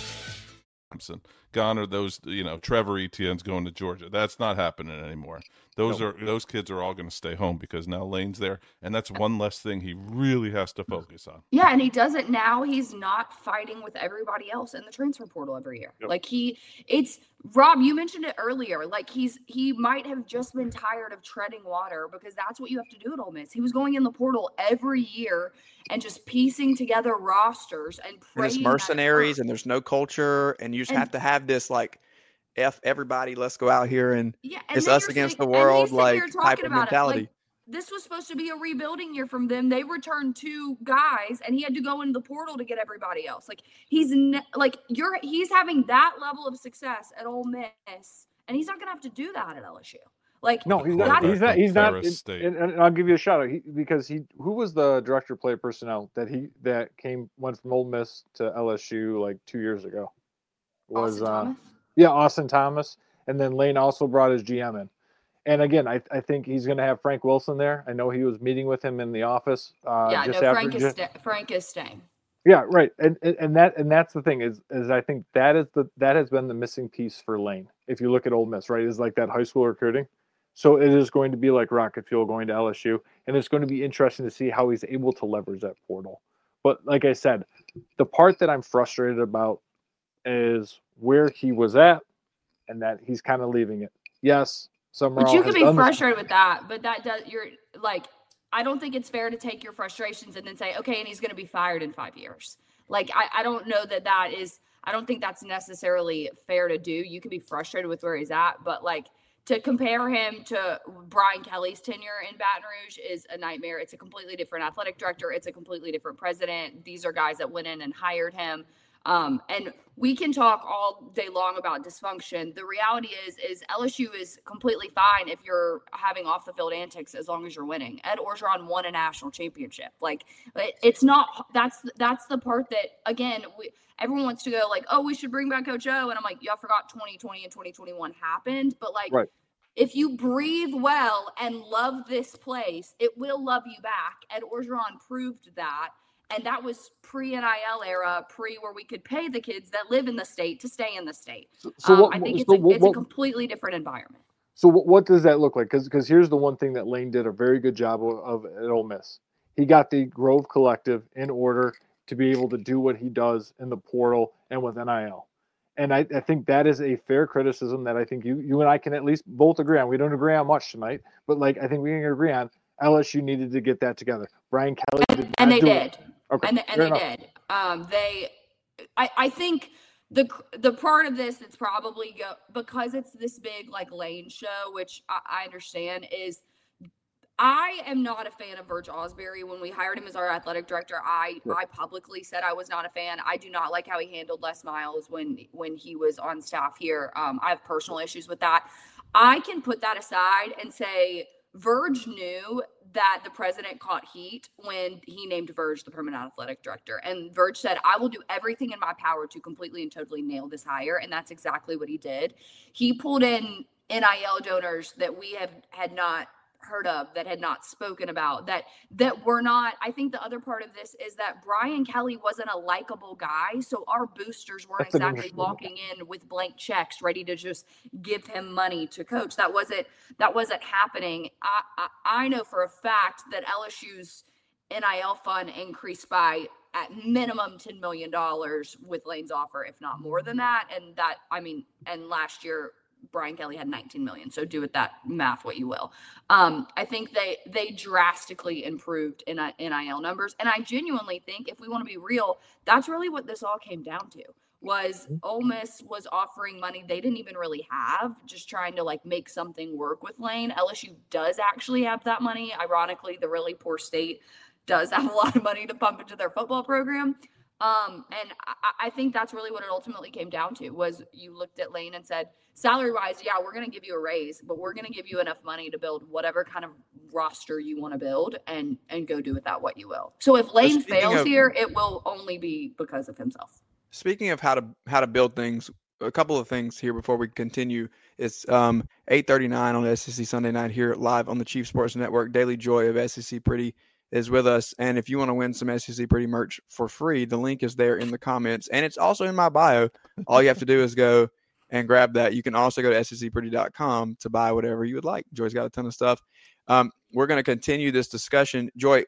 Gone are those, you know, Trevor Etienne's going to Georgia. That's not happening anymore. Those Nope. are those kids are all going to stay home because now Lane's there, and that's one less thing he really has to focus on. Yeah, and he does it now. He's not fighting with everybody else in the transfer portal every year. Yep. Like he, it's Rob. You mentioned it earlier. Like he's he might have just been tired of treading water because that's what you have to do at Ole Miss. He was going in the portal every year and just piecing together rosters and And praying. it's that it mercenaries, worked. and there's no culture, and you just And- have to have this like, F everybody, let's go out here and Yeah, and it's then us you're against sitting- the and he's world, sitting like here type talking of about it, mentality. like, this was supposed to be a rebuilding year from them. They returned two guys, and he had to go into the portal to get everybody else. Like he's ne- like you're he's having that level of success at Ole Miss, and he's not gonna have to do that at L S U. Like No, he's that's- not. He's not. He's not. Ferris And, State. and, and I'll give you a shout out he, because he. Who was the director of player personnel that he that came went from Ole Miss to L S U like two years ago? Was Austin uh, Thomas. yeah, Austin Thomas, and then Lane also brought his G M in. And again, I, I think he's going to have Frank Wilson there. I know he was meeting with him in the office. Uh, yeah, just no, after, Frank is just- sta- Frank is staying. Yeah, right. And, and and that and that's the thing is is I think that is the that has been the missing piece for Lane. If you look at Ole Miss, right, is like that high school recruiting. So it is going to be like rocket fuel going to L S U, and it's going to be interesting to see how he's able to leverage that portal. But like I said, the part that I'm frustrated about is where he was at, and that he's kind of leaving it. Yes, Summerall But you has can be done this- frustrated with that, but that does you're like I don't think it's fair to take your frustrations and then say, okay, and he's going to be fired in five years. Like I, I don't know that that is. I don't think that's necessarily fair to do. You can be frustrated with where he's at, but like to compare him to Brian Kelly's tenure in Baton Rouge is a nightmare. It's a completely different athletic director. It's a completely different president. These are guys that went in and hired him. Um, and we can talk all day long about dysfunction. The reality is, is L S U is completely fine if you're having off the field antics as long as you're winning. Ed Orgeron won a national championship. Like it, it's not. That's that's the part that again, we, everyone wants to go like, oh, we should bring back Coach O, and I'm like, y'all forgot twenty twenty and twenty twenty-one happened, but like. Right. If you breathe well and love this place, it will love you back. Ed Orgeron proved that. And that was pre-N I L era, pre where we could pay the kids that live in the state to stay in the state. So um, what- I think it's, so a, what- it's a what- completely different environment. So what, what does that look like? Because because here's the one thing that Lane did a very good job of, of at Ole Miss. He got the Grove Collective in order to be able to do what he does in the portal and with N I L. And I, I think that is a fair criticism that I think you you and I can at least both agree on. We don't agree on much tonight, but like I think we can agree on L S U needed to get that together. Brian Kelly did not And they do did. it. Okay, And, they, and fair they enough. did. Um, they, I, I think the the part of this that's probably go because it's this big like Lane show, which I, I understand, is I am not a fan of Verge Ausberry. When we hired him as our athletic director, I yeah. I publicly said I was not a fan. I do not like how he handled Les Miles when when he was on staff here. Um, I have personal issues with that. I can put that aside and say Verge knew that the president caught heat when he named Verge the permanent athletic director. And Verge said, I will do everything in my power to completely and totally nail this hire. And that's exactly what he did. He pulled in N I L donors that we have had not heard of, that had not spoken about, that that were not. I think the other part of this is that Brian Kelly wasn't a likable guy, so our boosters weren't That's exactly walking in with blank checks ready to just give him money to coach. That wasn't that wasn't happening. I I, I know for a fact that L S U's N I L fund increased by at minimum ten million dollars with Lane's offer, if not more than that. And that, I mean, and last year Brian Kelly had nineteen million. So do with that math what you will. Um, I think they they drastically improved in N I L numbers. And I genuinely think, if we want to be real, that's really what this all came down to. Was Ole Miss was offering money they didn't even really have, just trying to like make something work with Lane. L S U does actually have that money. Ironically, the really poor state does have a lot of money to pump into their football program. Um, and I, I think that's really what it ultimately came down to, was you looked at Lane and said, salary wise, yeah, we're going to give you a raise, but we're going to give you enough money to build whatever kind of roster you want to build, and, and go do with that what you will. So if Lane fails of, here, it will only be because of himself. Speaking of how to, how to build things, a couple of things here before we continue. It's um, eight thirty-nine on S E C Sunday Night here live on the Chief Sports Network. Daily Joy of S E C Pretty is with us. And if you want to win some S E C Pretty merch for free, the link is there in the comments. And it's also in my bio. All you have to do is go and grab that. You can also go to S E C pretty dot com to buy whatever you would like. Joy's got a ton of stuff. Um, we're going to continue this discussion. Joy,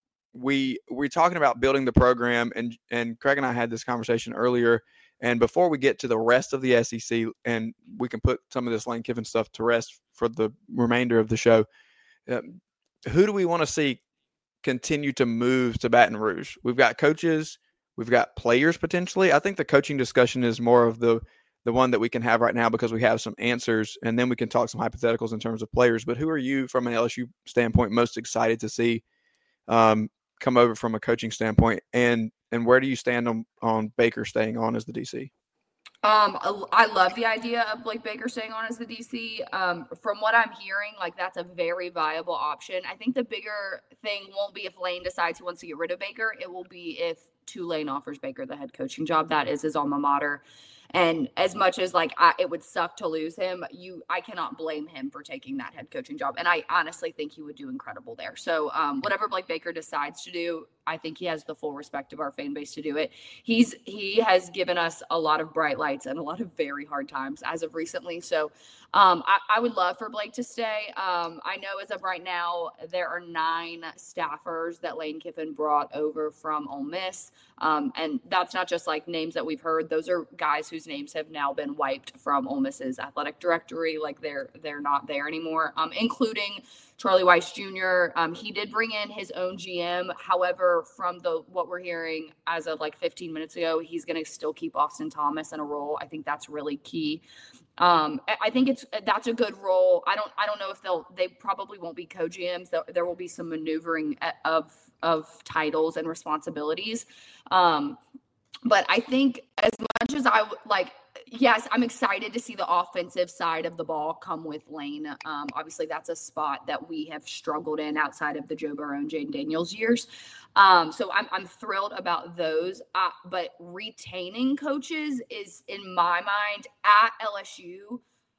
we, we're talking about building the program, and, and Craig and I had this conversation earlier. And before we get to the rest of the S E C, and we can put some of this Lane Kiffin stuff to rest for the remainder of the show, uh, who do we want to see continue to move to Baton Rouge? We've got coaches, we've got players potentially. I think the coaching discussion is more of the the one that we can have right now, because we have some answers, and then we can talk some hypotheticals in terms of players. But who are you, from an L S U standpoint, most excited to see um, come over from a coaching standpoint, and and where do you stand on on Baker staying on as the D C? Um, I love the idea of Blake Baker staying on as the D C. Um, from what I'm hearing, like, that's a very viable option. I think the bigger thing won't be if Lane decides he wants to get rid of Baker. It will be if Tulane offers Baker the head coaching job. That is his alma mater. And as much as like I, it would suck to lose him, you I cannot blame him for taking that head coaching job. And I honestly think he would do incredible there. So um, whatever Blake Baker decides to do, I think he has the full respect of our fan base to do it. He's he has given us a lot of bright lights and a lot of very hard times as of recently. So um, I, I would love for Blake to stay. Um, I know as of right now, there are nine staffers that Lane Kiffin brought over from Ole Miss. Um, and that's not just like names that we've heard. Those are guys whose names have now been wiped from Ole Miss's athletic directory. Like they're they're not there anymore, um, including Charlie Weiss Junior Um, he did bring in his own G M. However, from the what we're hearing as of like fifteen minutes ago, he's going to still keep Austin Thomas in a role. I think that's really key. Um, I think it's that's a good role. I don't I don't know if they'll they probably won't be co-G Ms. There, there will be some maneuvering of of titles and responsibilities. Um, but I think as much as I like, yes, I'm excited to see the offensive side of the ball come with Lane. Um, obviously, that's a spot that we have struggled in outside of the Joe Burrow and Jayden Daniels years. Um, so I'm, I'm thrilled about those. Uh, but retaining coaches is, in my mind, at L S U,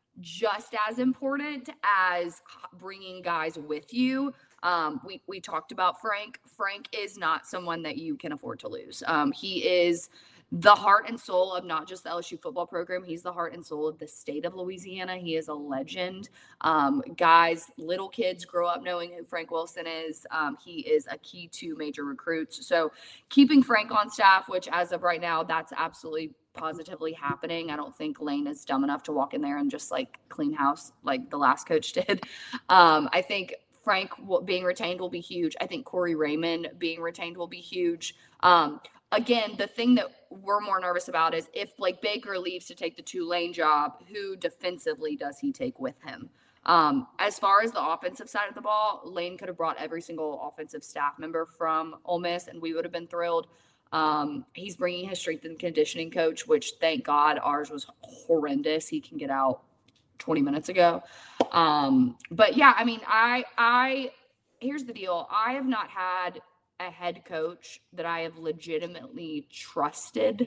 just as important as bringing guys with you. Um, we, we talked about Frank. Frank is not someone that you can afford to lose. Um, he is the heart and soul of not just the L S U football program. He's the heart and soul of the state of Louisiana. He is a legend. Um, guys, little kids grow up knowing who Frank Wilson is. Um, he is a key to major recruits. So keeping Frank on staff, which as of right now, that's absolutely positively happening. I don't think Lane is dumb enough to walk in there and just like clean house like the last coach did. Um, I think Frank being retained will be huge. I think Corey Raymond being retained will be huge. Um, again, the thing that we're more nervous about is if Blake Baker leaves to take the Tulane job, who defensively does he take with him? Um, as far as the offensive side of the ball, Lane could have brought every single offensive staff member from Ole Miss, and we would have been thrilled. Um, he's bringing his strength and conditioning coach, which thank God ours was horrendous. He can get out twenty minutes ago. Um, but yeah, I mean, I, I, here's the deal. I have not had a head coach that I have legitimately trusted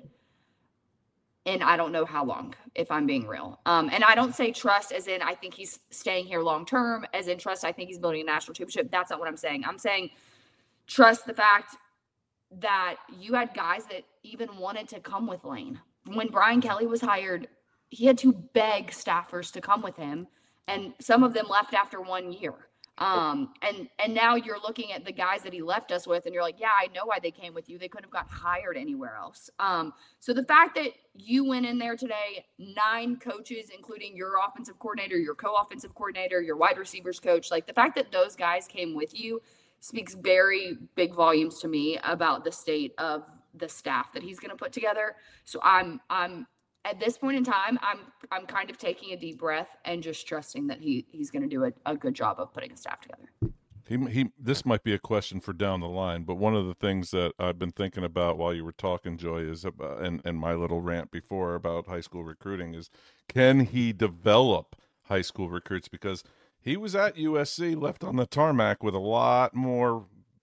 and I don't know how long, if I'm being real. Um, and I don't say trust as in I think he's staying here long term, as in trust I think he's building a national championship. That's not what I'm saying. I'm saying trust the fact that you had guys that even wanted to come with Lane. When Brian Kelly was hired, he had to beg staffers to come with him, and some of them left after one year. Um, and, and now you're looking at the guys that he left us with and you're like, yeah, I know why they came with you. They couldn't have got hired anywhere else. Um, so the fact that you went in there today, nine coaches, including your offensive coordinator, your co-offensive coordinator, your wide receivers coach, like the fact that those guys came with you speaks very big volumes to me about the state of the staff that he's going to put together. So I'm, I'm, at this point in time, I'm I'm kind of taking a deep breath and just trusting that he he's going to do a, a good job of putting a staff together. He he. This might be a question for down the line, but one of the things that I've been thinking about while you were talking, Joy, is about, and and my little rant before about high school recruiting is, can he develop high school recruits? Because he was at U S C, left on the tarmac with a lot more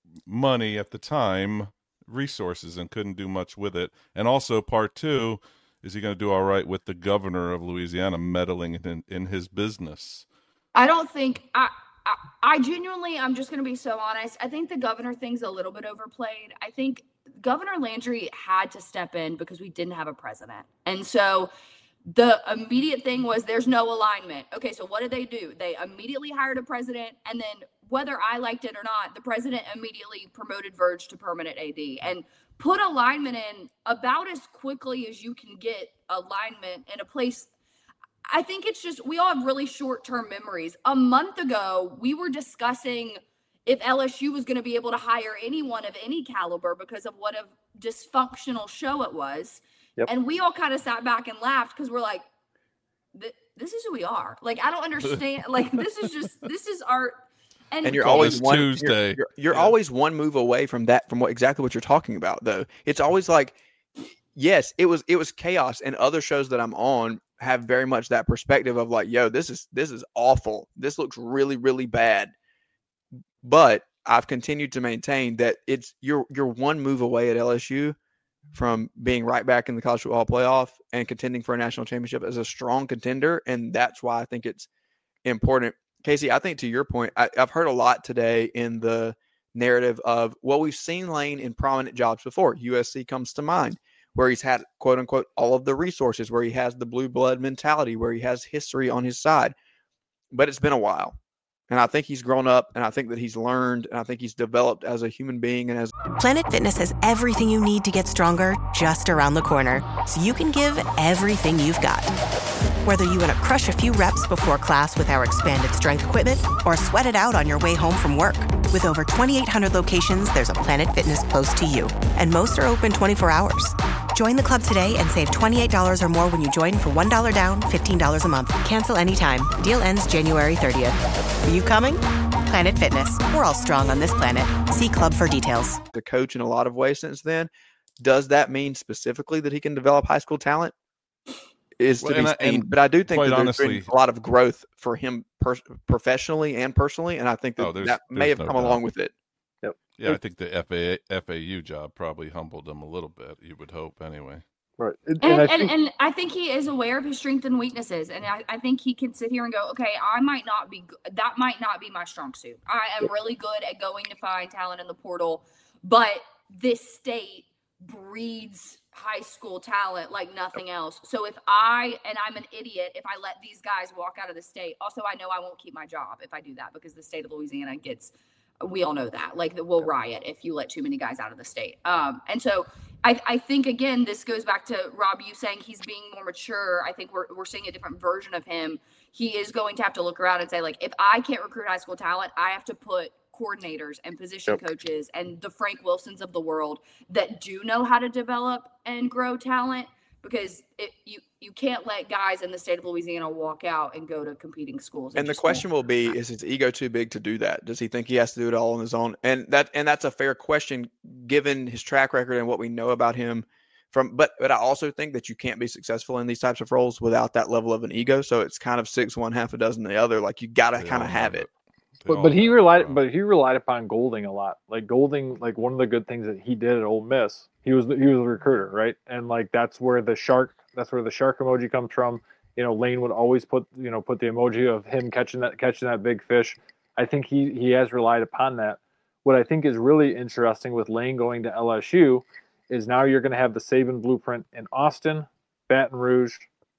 money at the time, resources, and couldn't do much with it. And also, part two. Is he going to do all right with the governor of Louisiana meddling in, in his business? I don't think I, I, I genuinely, I'm just going to be so honest. I think the governor thing's a little bit overplayed. I think Governor Landry had to step in because we didn't have a president. And so the immediate thing was there's no alignment. Okay, so what did they do? They immediately hired a president, and then whether I liked it or not, the president immediately promoted Verge to permanent A D and put alignment in about as quickly as you can get alignment in a place. I think it's just, we all have really short-term memories. A month ago, we were discussing if L S U was going to be able to hire anyone of any caliber because of what a dysfunctional show it was. Yep. And we all kind of sat back and laughed because we're like, this is who we are. Like, I don't understand. Like, this is just, this is our, and, and you're always one, Tuesday. You're, you're, you're yeah. always one move away from that, from what exactly what you're talking about, though. It's always like, yes, it was, it was chaos. And other shows that I'm on have very much that perspective of like, yo, this is, this is awful. This looks really, really bad. But I've continued to maintain that it's, you're, you're one move away at L S U from being right back in the college football playoff and contending for a national championship as a strong contender. And that's why I think it's important. Casey, I think to your point, I, I've heard a lot today in the narrative of, well, we've seen Lane in prominent jobs before. U S C comes to mind, where he's had, quote unquote, all of the resources, where he has the blue blood mentality, where he has history on his side. But it's been a while. And I think he's grown up, and I think that he's learned, and I think he's developed as a human being. And as Planet Fitness has everything you need to get stronger just around the corner, so you can give everything you've got. Whether you want to crush a few reps before class with our expanded strength equipment or sweat it out on your way home from work. With over twenty-eight hundred locations, there's a Planet Fitness close to you. And most are open twenty-four hours. Join the club today and save twenty-eight dollars or more when you join for one dollar down, fifteen dollars a month. Cancel anytime. Deal ends January thirtieth. Are you coming? Planet Fitness. We're all strong on this planet. See club for details. The coach in a lot of ways since then. Does that mean specifically that he can develop high school talent? Is to well, be seen. But I do think that there's honestly, been a lot of growth for him per- professionally and personally, and I think that oh, there's, that there's may have no come doubt. along with it. Yep. Yeah, I think the F A A, F A U job probably humbled him a little bit, you would hope anyway. Right. And, and, and, I think, and I think he is aware of his strengths and weaknesses. And I, I think he can sit here and go, okay, I might not be, that might not be my strong suit. I am really good at going to find talent in the portal, but this state breeds high school talent like nothing else. So if I, and I'm an idiot, if I let these guys walk out of the state, also I know I won't keep my job if I do that, because the state of Louisiana gets, we all know that, like we'll riot if you let too many guys out of the state. Um, and so I, I think, again, this goes back to Rob, you saying he's being more mature. I think we're we're seeing a different version of him. He is going to have to look around and say, like, if I can't recruit high school talent, I have to put coordinators and position Yep. coaches and the Frank Wilsons of the world that do know how to develop and grow talent, because it, you you can't let guys in the state of Louisiana walk out and go to competing schools. It And the just question will won't be, happen. is his ego too big to do that? Does he think he has to do it all on his own? And that and that's a fair question given his track record and what we know about him from but but I also think that you can't be successful in these types of roles without that level of an ego. So it's kind of six one, half a dozen the other. Like you gotta They kind all of have have it. But but he relied but he relied upon Golding a lot. Like Golding, like one of the good things that he did at Ole Miss, he was the, he was a recruiter, right? And like that's where the shark that's where the shark emoji comes from. You know, Lane would always put you know put the emoji of him catching that catching that big fish. I think he he has relied upon that. What I think is really interesting with Lane going to L S U is now you're going to have the Saban blueprint in Austin, Baton Rouge,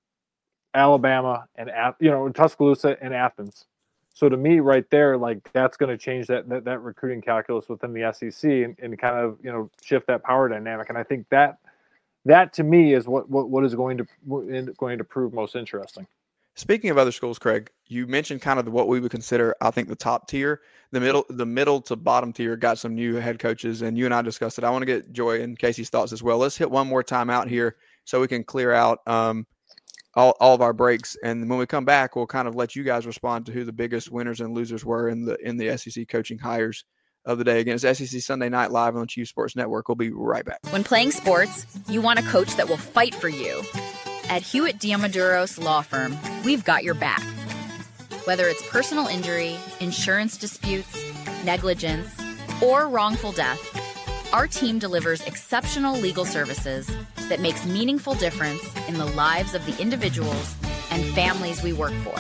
Alabama, and you know Tuscaloosa and Athens. So to me, right there, like that's going to change that, that that recruiting calculus within the S E C and, and kind of you know shift that power dynamic. And I think that that to me is what what, what is going to going to prove most interesting. Speaking of other schools, Craig, you mentioned kind of what we would consider, I think, the top tier. The middle, the middle to bottom tier got some new head coaches, and you and I discussed it. I want to get Joy and Casey's thoughts as well. Let's hit one more time out here so we can clear out um, all, all of our breaks. And when we come back, we'll kind of let you guys respond to who the biggest winners and losers were in the in the S E C coaching hires of the day. Again, it's S E C Sunday Night Live on the Chief Sports Network. We'll be right back. When playing sports, you want a coach that will fight for you. At Hewitt Diamaduros Law Firm, we've got your back. Whether it's personal injury, insurance disputes, negligence, or wrongful death, our team delivers exceptional legal services that makes meaningful difference in the lives of the individuals and families we work for.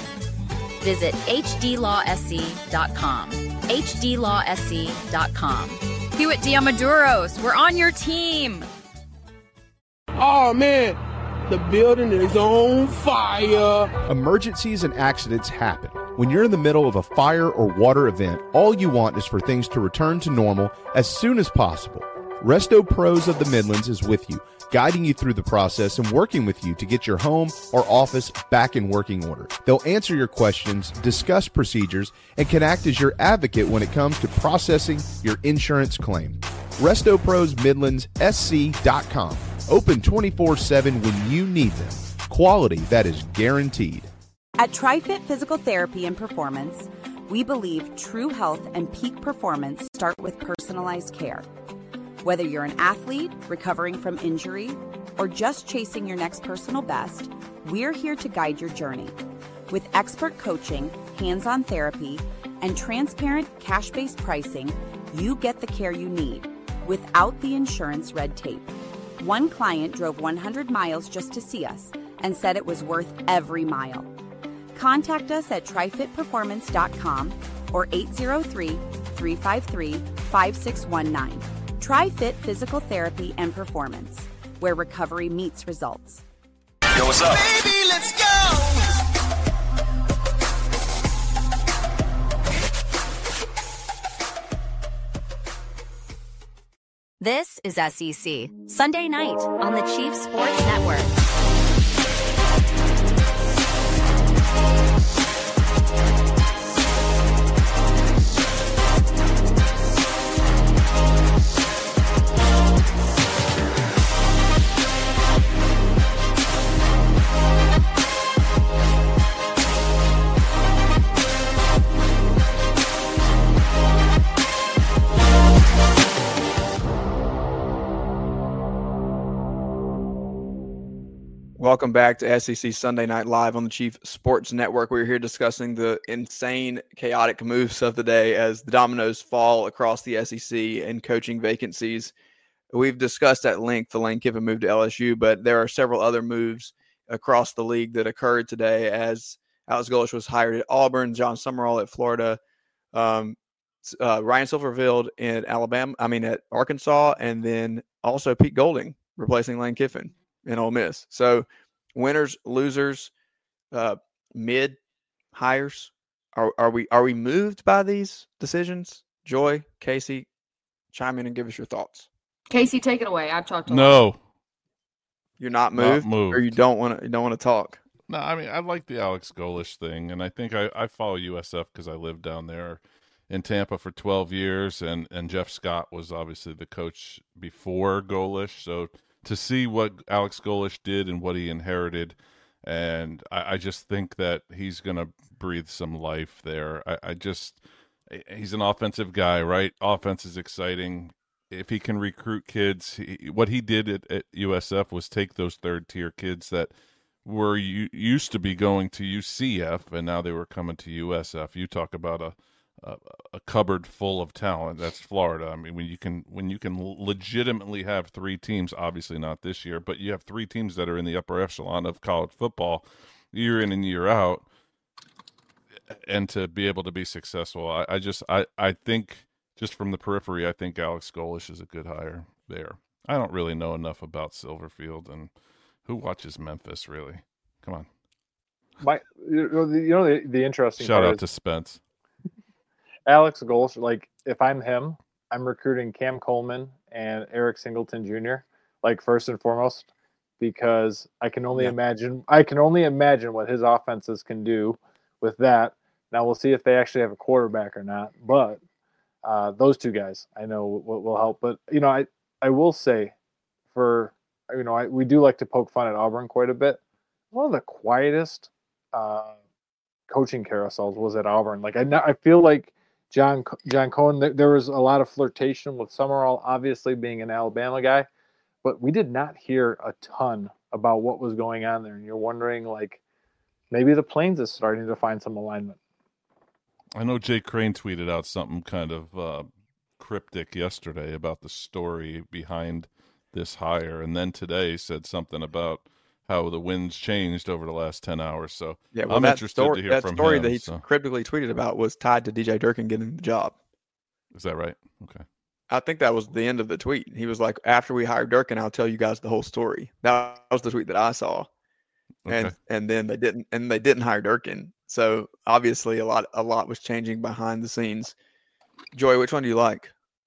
Visit H D law S C dot com. H D law S C dot com. Hewitt Diamaduros, we're on your team. Oh, man. The building is on fire. Emergencies and accidents happen. When you're in the middle of a fire or water event, all you want is for things to return to normal as soon as possible. Resto Pros of the Midlands is with you, guiding you through the process and working with you to get your home or office back in working order. They'll answer your questions, discuss procedures, and can act as your advocate when it comes to processing your insurance claim. Resto Pros Midlands S C dot com. Open twenty-four seven when you need them. Quality that is guaranteed. At TriFit Physical Therapy and Performance, we believe true health and peak performance start with personalized care. Whether you're an athlete, recovering from injury, or just chasing your next personal best, we're here to guide your journey. With expert coaching, hands-on therapy, and transparent cash-based pricing, you get the care you need without the insurance red tape. One client drove one hundred miles just to see us and said it was worth every mile. Contact us at tri fit performance dot com or eight zero three, three five three, five six one nine. TriFit Physical Therapy and Performance, where recovery meets results. Yo, what's up? Baby, let's go. This is S E C Sunday Night on the Chief Sports Network. Welcome back to S E C Sunday Night Live on the Chief Sports Network. We're here discussing the insane, chaotic moves of the day as the dominoes fall across the S E C and coaching vacancies. We've discussed at length the Lane Kiffin move to L S U, but there are several other moves across the league that occurred today as Alex Golesh was hired at Auburn, John Summerall at Florida, um, uh, Ryan Silverfield in Alabama, I mean at Arkansas, and then also Pete Golding replacing Lane Kiffin in Ole Miss. So winners, losers, uh, mid hires. Are are we are we moved by these decisions? Joy, Casey, chime in and give us your thoughts. Casey, take it away. I've talked a lot. No. You're not moved, Not moved. or you don't want to you don't want to talk. No, I mean I like the Alex Golesh thing, and I think I, I follow U S F because I live down there in Tampa for twelve years, and, and Jeff Scott was obviously the coach before Golesh. So to see what Alex Golesh did and what he inherited, and I, I just think that he's going to breathe some life there. I, I just he's an offensive guy, right? Offense is exciting. If he can recruit kids, he, what he did at, at U S F was take those third-tier kids that were u- used to be going to U C F, and now they were coming to U S F. You talk about a, a a cupboard full of talent. That's Florida. I mean, when you can when you can legitimately have three teams, obviously not this year, but you have three teams that are in the upper echelon of college football, year in and year out, and to be able to be successful, I, I just I, I think just from the periphery, I think Alex Golesh is a good hire there. I don't really know enough about Silverfield, and who watches Memphis really? Come on. My, you know, the, you know the, the interesting shout part out is to Spence. Alex Golesh. Like, if I'm him, I'm recruiting Cam Coleman and Eric Singleton Junior Like, first and foremost, because I can only Yeah. imagine. I can only imagine what his offenses can do with that. Now we'll see if they actually have a quarterback or not. But uh, those two guys, I know, will, will help. But you know, I I will say, for you know, I, we do like to poke fun at Auburn quite a bit. One of the quietest uh, coaching carousels was at Auburn. Like I, I feel like John John Cohen. There, there was a lot of flirtation with Summerall, obviously being an Alabama guy, but we did not hear a ton about what was going on there. And you're wondering, like, maybe the Plains is starting to find some alignment. I know Jay Crane tweeted out something kind of uh, cryptic yesterday about the story behind this hire, and then today said something about how the winds changed over the last ten hours. So Yeah, well, I'm that interested story, to hear that from story him. that he so. cryptically tweeted about was tied to D J Durkin getting the job. Is that right? Okay. I think that was the end of the tweet. He was like, after we hire Durkin, I'll tell you guys the whole story. That was the tweet that I saw. And Okay. and then they didn't and they didn't hire Durkin. So obviously a lot a lot was changing behind the scenes. Joy, which one do you like?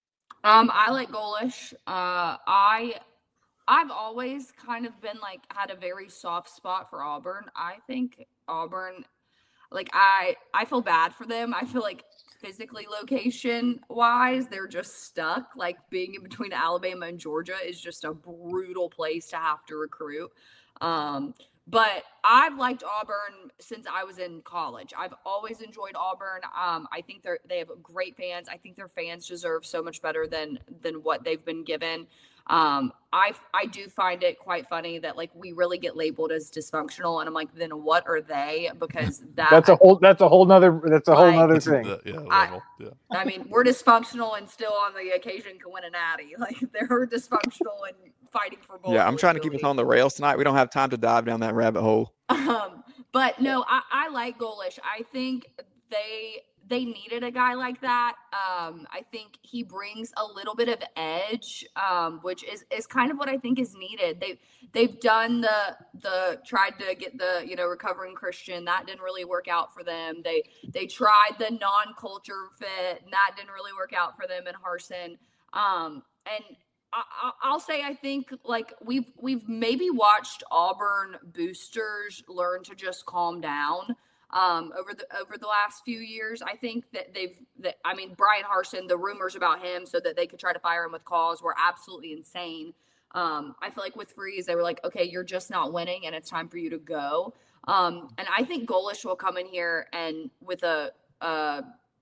Um, I like Golesh. Uh, I I've always kind of been like had a very soft spot for Auburn. I think Auburn, like I I feel bad for them. I feel like physically location wise, they're just stuck. Like being in between Alabama and Georgia is just a brutal place to have to recruit. Um, but I've liked Auburn since I was in college. I've always enjoyed Auburn. Um, I think they're they have great fans. I think their fans deserve so much better than than what they've been given. Um, I I do find it quite funny that like we really get labeled as dysfunctional, and I'm like, then what are they? Because that That's a whole. That's a whole nother. That's a whole Like, nother thing. The- yeah, I- level. yeah. I mean, we're dysfunctional and still on the occasion can win a natty. Like they're dysfunctional and fighting for gold. Yeah, I'm trying to keep us on the rails tonight. We don't have time to dive down that rabbit hole. Um, but no, I, I like Golesh. I think they they needed a guy like that. Um, I think he brings a little bit of edge, um, which is is kind of what I think is needed. They they've done the the tried to get the you know recovering Christian, that didn't really work out for them. They they tried the non-culture fit, and that didn't really work out for them in Harsin. Um, and I, I'll say I think like we've we've maybe watched Auburn boosters learn to just calm down um, over the over the last few years. I think that they've that I mean Brian Harsin, the rumors about him so that they could try to fire him with cause were absolutely insane. Um, I feel like with Freeze, they were like, okay, you're just not winning, and it's time for you to go. Um, and I think Golesh will come in here and with a. a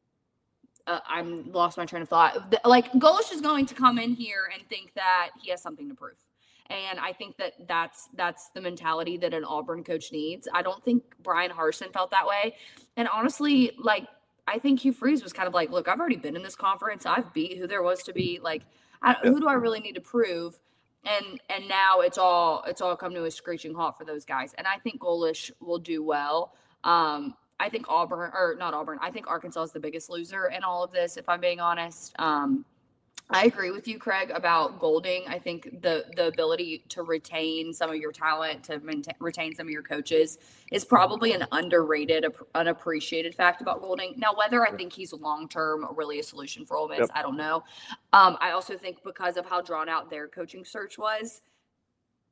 Uh, I'm lost my train of thought. The- Like Golesh is going to come in here and think that he has something to prove, and I think that that's that's the mentality that an Auburn coach needs. I don't think Brian Harsin felt that way, and honestly, like I think Hugh Freeze was kind of like, look, I've already been in this conference. I've beat who there was to beat. Like, I, who do I really need to prove? And and now it's all it's all come to a screeching halt for those guys, and I think Golesh will do well. Um, I think Auburn, or not Auburn, I think Arkansas is the biggest loser in all of this, if I'm being honest. Um, I agree with you, Craig, about Golding. I think the the ability to retain some of your talent, to maintain, retain some of your coaches is probably an underrated, unappreciated fact about Golding. Now, whether I think he's long-term really a solution for Ole Miss, Yep. I don't know. Um, I also think because of how drawn out their coaching search was,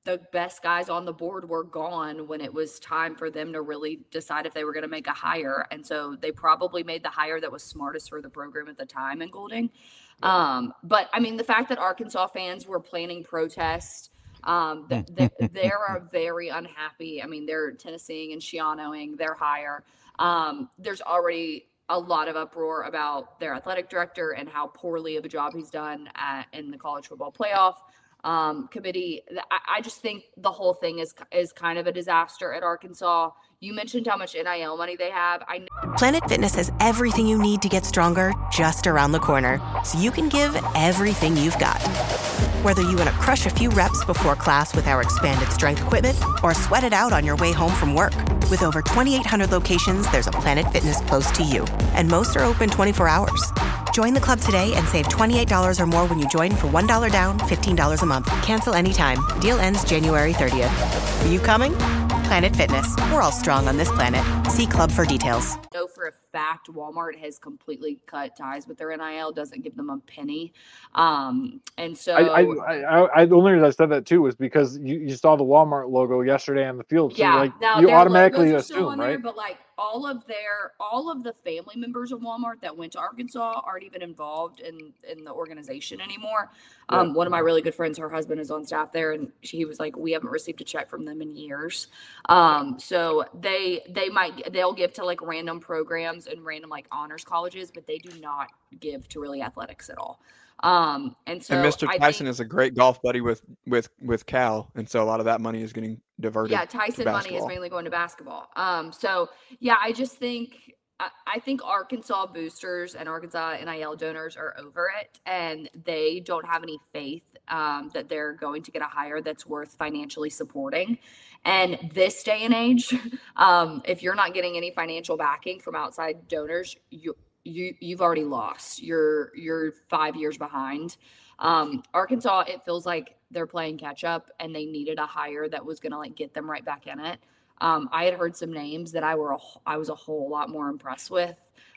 the best guys on the board were gone when it was time for them to really decide if they were going to make a hire. And so they probably made the hire that was smartest for the program at the time in Golding. Yeah. Um, but I mean, the fact that Arkansas fans were planning protests, um, th- th- they are very unhappy. I mean, they're Tennesseeing and Shianoing their hire. Um, there's already a lot of uproar about their athletic director and how poorly of a job he's done at, in the college football playoff um, committee. I, I just think the whole thing is is kind of a disaster at Arkansas. You mentioned how much N I L money they have. I know- Planet Fitness has everything you need to get stronger just around the corner, so you can give everything you've got. Whether you want to crush a few reps before class with our expanded strength equipment or sweat it out on your way home from work. With over twenty-eight hundred locations, there's a Planet Fitness close to you, and most are open twenty-four hours. Join the club today and save twenty-eight dollars or more when you join for one dollar down, fifteen dollars a month. Cancel anytime. Deal ends January thirtieth. Are you coming? Planet Fitness. We're all strong on this planet. See club for details. I know for a fact Walmart has completely cut ties with their N I L, doesn't give them a penny. Um, and so I, I, I, I the only reason I said that too was because you, you saw the Walmart logo yesterday on the field. So yeah, like now you their automatically logos are still assume, on there, right? but like all of their all of the family members of Walmart that went to Arkansas aren't even involved in in the organization anymore. Yeah. Um, one of my really good friends, her husband is on staff there, and she he was like, we haven't received a check from them in years. Um, so they they might they'll give to like random programs and random like honors colleges, but they do not give to really athletics at all. Um, and so and Mister I Tyson think, is a great golf buddy with with with Cal, and so a lot of that money is getting diverted. yeah, Tyson money is mainly going to basketball. Um, so yeah, I just think I, I think Arkansas boosters and Arkansas N I L donors are over it, and they don't have any faith um, that they're going to get a hire that's worth financially supporting. And this day and age, um, if you're not getting any financial backing from outside donors, you you you've already lost. You're you're five years behind. Um, Arkansas, it feels like they're playing catch up, and they needed a hire that was going to like get them right back in it. Um, I had heard some names that I were a, I was a whole lot more impressed with.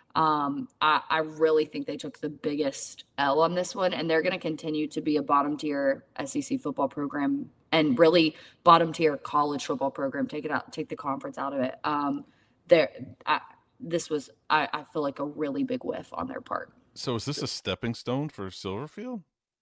Um, I, I really think they took the biggest L on this one, and they're going to continue to be a bottom tier S E C football program and really bottom tier college football program. Take it out, take the conference out of it. Um, there, I, this was, I, I feel like a really big whiff on their part. So is this a stepping stone for Silverfield?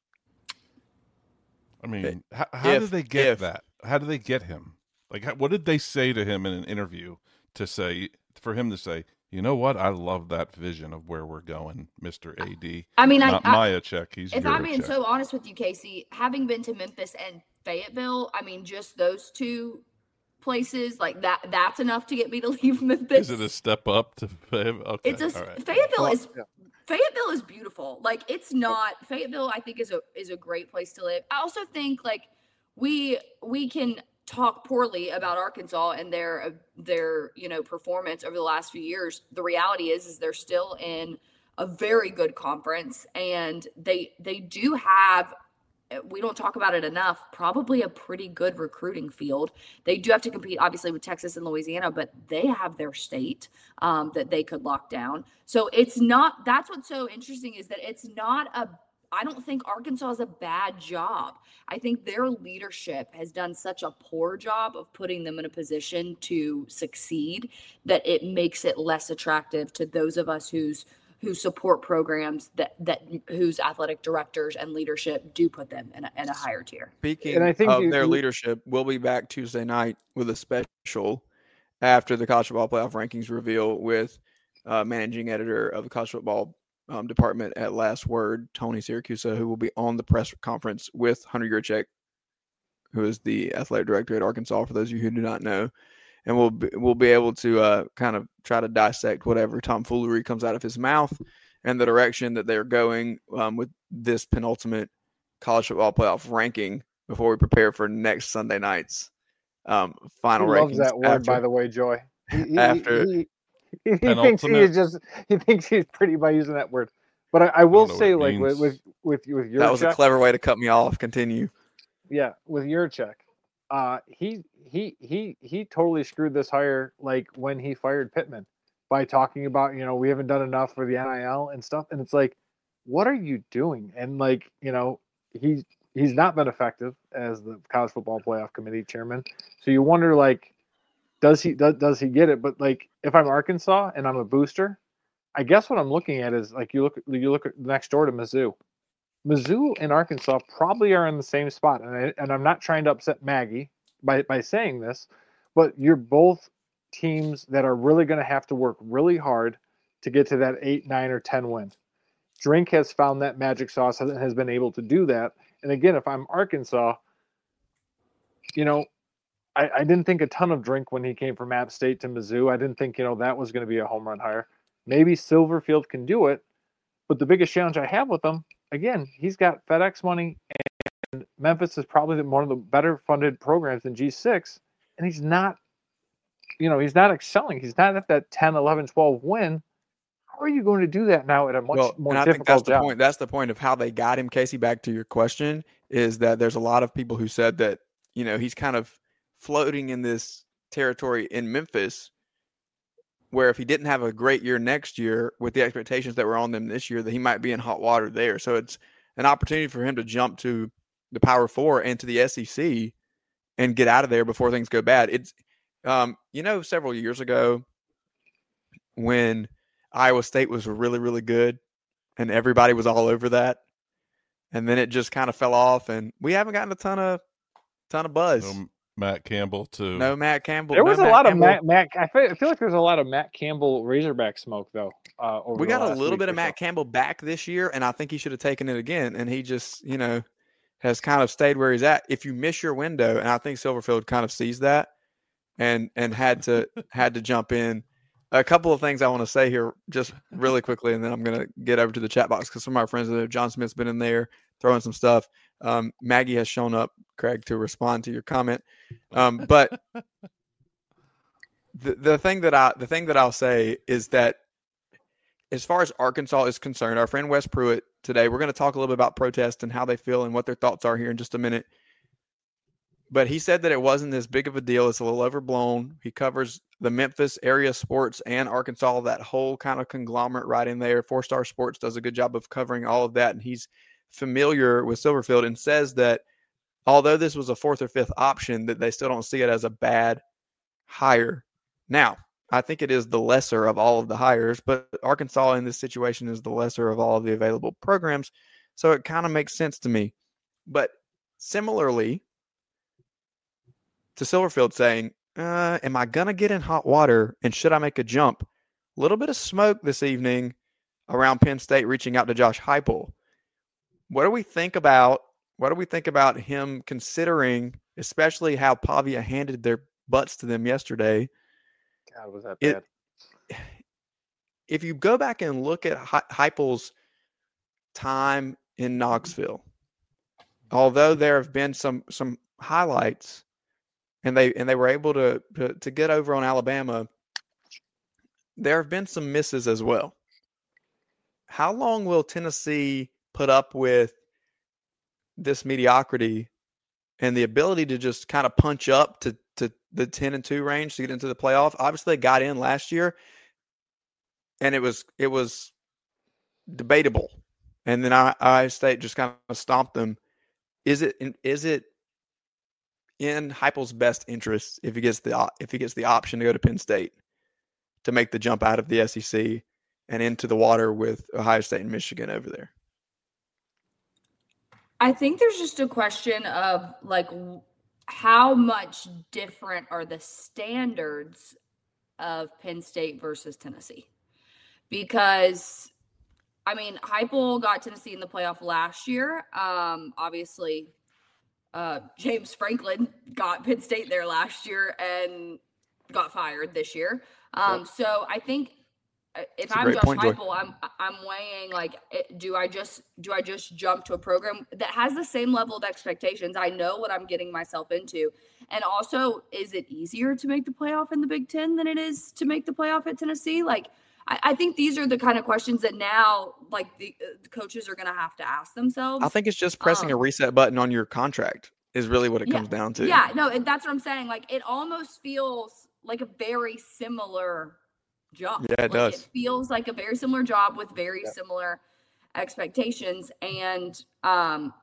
I mean, how, how if, did they get if. that? How did they get him? Like, how, what did they say to him in an interview to say, for him to say, you know what? I love that vision of where we're going, Mister A D. I mean, Not I, Maya check. He's if your I'm being check. so honest with you, Casey, having been to Memphis and Fayetteville, I mean, just those two places, like that, that's enough to get me to leave Memphis. Is it a step up to Fayetteville? Okay, It's a all right. Fayetteville is Yeah. Fayetteville is beautiful. Like it's not Fayetteville. I think is a is a great place to live. I also think like we we can talk poorly about Arkansas and their their you know performance over the last few years. The reality is is they're still in a very good conference, and they they do have. We don't talk about it enough, probably a pretty good recruiting field. They do have to compete, obviously, with Texas and Louisiana, but they have their state um, that they could lock down. So it's not, that's what's so interesting is that it's not a, I don't think Arkansas is a bad job. I think their leadership has done such a poor job of putting them in a position to succeed that it makes it less attractive to those of us who's who support programs that, that whose athletic directors and leadership do put them in a, in a higher tier. Speaking And I think of you- their you- leadership, we'll be back Tuesday night with a special after the college football playoff rankings reveal with uh, managing editor of the college football um, department at Last Word, Tony Siracusa, who will be on the press conference with Hunter Yurchek, who is the athletic director at Arkansas, for those of you who do not know. And we'll be, we'll be able to uh, kind of try to dissect whatever tomfoolery comes out of his mouth and the direction that they're going um, with this penultimate college football playoff ranking before we prepare for next Sunday night's um, final He loves rankings. that word, after, by the way, Joy. He, he, after he, he, he thinks he Penultimate. is just he thinks he's pretty by using that word. But I, I will know what say, it like with, means. with with with your that was a check, clever way to cut me off. Continue. yeah, with your check, uh, he he he he totally screwed this hire like when he fired Pittman by talking about, you know, we haven't done enough for the N I L and stuff, and it's like, what are you doing? And like, you know, he he's not been effective as the college football playoff committee chairman. So you wonder, like, does he does, does he get it? But like, if I'm Arkansas and I'm a booster, I guess what I'm looking at is like you look you look next door to Mizzou. Mizzou and Arkansas probably are in the same spot, and I, and I'm not trying to upset Maggie by by saying this, but you're both teams that are really going to have to work really hard to get to that eight, nine, or ten win. Drink has found that magic sauce and has been able to do that. And again, if I'm Arkansas, you know, I, I didn't think a ton of Drink when he came from App State to Mizzou. I didn't think, you know, that was going to be a home run hire. Maybe Silverfield can do it, but the biggest challenge I have with him, again, he's got FedEx money, and Memphis is probably one of the better funded programs than G six, and he's not, you know, he's not excelling. He's not at that ten, eleven, twelve win. How are you going to do that now at a much well, more and I difficult think that's job? the point. That's the point of how they got him, Casey. Back to your question, is that there's a lot of people who said that, you know, he's kind of floating in this territory in Memphis, where if he didn't have a great year next year with the expectations that were on them this year, that he might be in hot water there. So it's an opportunity for him to jump to the Power Four and to the S E C and get out of there before things go bad. It's, um, you know, several years ago when Iowa State was really, really good and everybody was all over that, and then it just kind of fell off, and we haven't gotten a ton of ton of buzz. No Matt Campbell too. No Matt Campbell. There was no a Matt lot Campbell. of Matt, Matt. I feel, I feel like there's a lot of Matt Campbell Razorback smoke though. Uh, over we the got a last little week bit of or Matt so. Campbell back this year, and I think he should have taken it again. And he just, you know, has kind of stayed where he's at. If you miss your window, and I think Silverfield kind of sees that, and and had to had to jump in. A couple of things I want to say here just really quickly, and then I'm going to get over to the chat box because some of our friends there, John Smith's been in there throwing some stuff. Um, Maggie has shown up, Craig, to respond to your comment. Um, but the the thing that I the thing that I'll say is that as far as Arkansas is concerned, our friend Wes Pruitt today, we're going to talk a little bit about protest and how they feel and what their thoughts are here in just a minute. But he said that it wasn't as big of a deal. It's a little overblown. He covers the Memphis area sports and Arkansas, that whole kind of conglomerate right in there. Four Star Sports does a good job of covering all of that. And he's familiar with Silverfield and says that although this was a fourth or fifth option, that they still don't see it as a bad hire. Now, I think it is the lesser of all of the hires, but Arkansas in this situation is the lesser of all of the available programs. So it kind of makes sense to me. But similarly to Silverfield saying, uh, am I going to get in hot water and should I make a jump? A little bit of smoke this evening around Penn State reaching out to Josh Heupel. What do we think about, what do we think about him considering, especially how Pavia handed their butts to them yesterday? God, was that bad? It, if you go back and look at Heupel's time in Knoxville, although there have been some some highlights, and they and they were able to, to to get over on Alabama, there have been some misses as well. How long will Tennessee put up with this mediocrity and the ability to just kind of punch up to, to the ten and two range to get into the playoff? Obviously, they got in last year, and it was it was debatable. And then Iowa State just kind of stomped them. Is it is it in Heupel's best interest if he gets the if he gets the option to go to Penn State to make the jump out of the S E C and into the water with Ohio State and Michigan over there? I think there's just a question of like how much different are the standards of Penn State versus Tennessee? Because I mean, Heupel got Tennessee in the playoff last year. Um, obviously, uh, James Franklin got Penn State there last year and got fired this year. Um, yep. So I think if That's I'm Josh point, Heupel, I'm I'm weighing like, do I just do I just jump to a program that has the same level of expectations? I know what I'm getting myself into, and also, is it easier to make the playoff in the Big Ten than it is to make the playoff at Tennessee? Like, I, I think these are the kind of questions that now, like the, uh, the coaches are going to have to ask themselves. I think it's just pressing um, a reset button on your contract is really what it yeah, comes down to. Yeah, no, and that's what I'm saying. Like, it almost feels like a very similar job. Yeah, it like, does. It feels like a very similar job with very yeah. similar expectations. And um,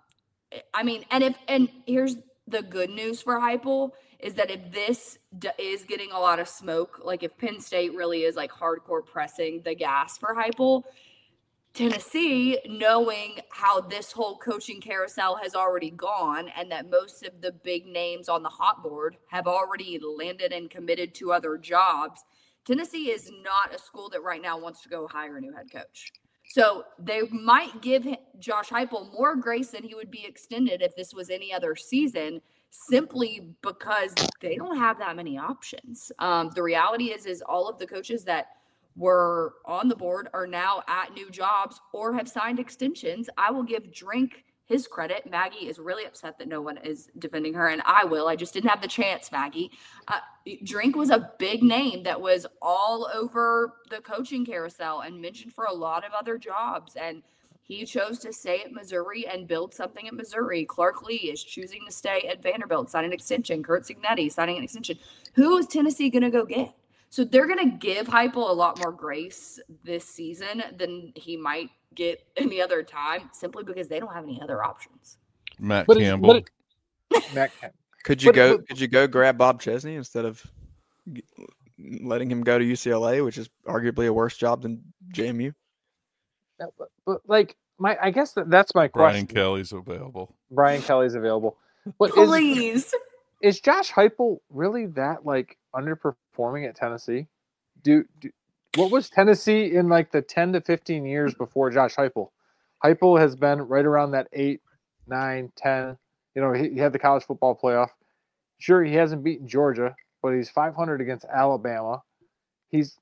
I mean, and if and here's the good news for Heupel is that if this d- is getting a lot of smoke, like if Penn State really is like hardcore pressing the gas for Heupel, Tennessee, knowing how this whole coaching carousel has already gone and that most of the big names on the hot board have already landed and committed to other jobs, Tennessee is not a school that right now wants to go hire a new head coach. So they might give Josh Heupel more grace than he would be extended if this was any other season, simply because they don't have that many options. Um, the reality is, is all of the coaches that were on the board are now at new jobs or have signed extensions. I will give Drink his credit. Maggie is really upset that no one is defending her, and I will. I just didn't have the chance, Maggie. Uh, Drink was a big name that was all over the coaching carousel and mentioned for a lot of other jobs, and he chose to stay at Missouri and build something at Missouri. Clark Lee is choosing to stay at Vanderbilt, signing an extension. Kurt Cignetti signing an extension. Who is Tennessee going to go get? So they're going to give Heupel a lot more grace this season than he might get any other time, simply because they don't have any other options. Matt But it- Campbell. but it- Matt Campbell. Could you But- go? but- Could you go grab Bob Chesney instead of g- letting him go to U C L A, which is arguably a worse job than J M U? No, but, but like my, I guess that, that's my Brian question. Kelly's available. Brian Kelly's available. But is, Please. is Josh Heupel really that like underperforming at Tennessee? Do, do what was Tennessee in like the ten to fifteen years before Josh Heupel? Heupel has been right around that eight, nine, ten. You know, he, he had the college football playoff. Sure, he hasn't beaten Georgia, but he's five hundred against Alabama. He's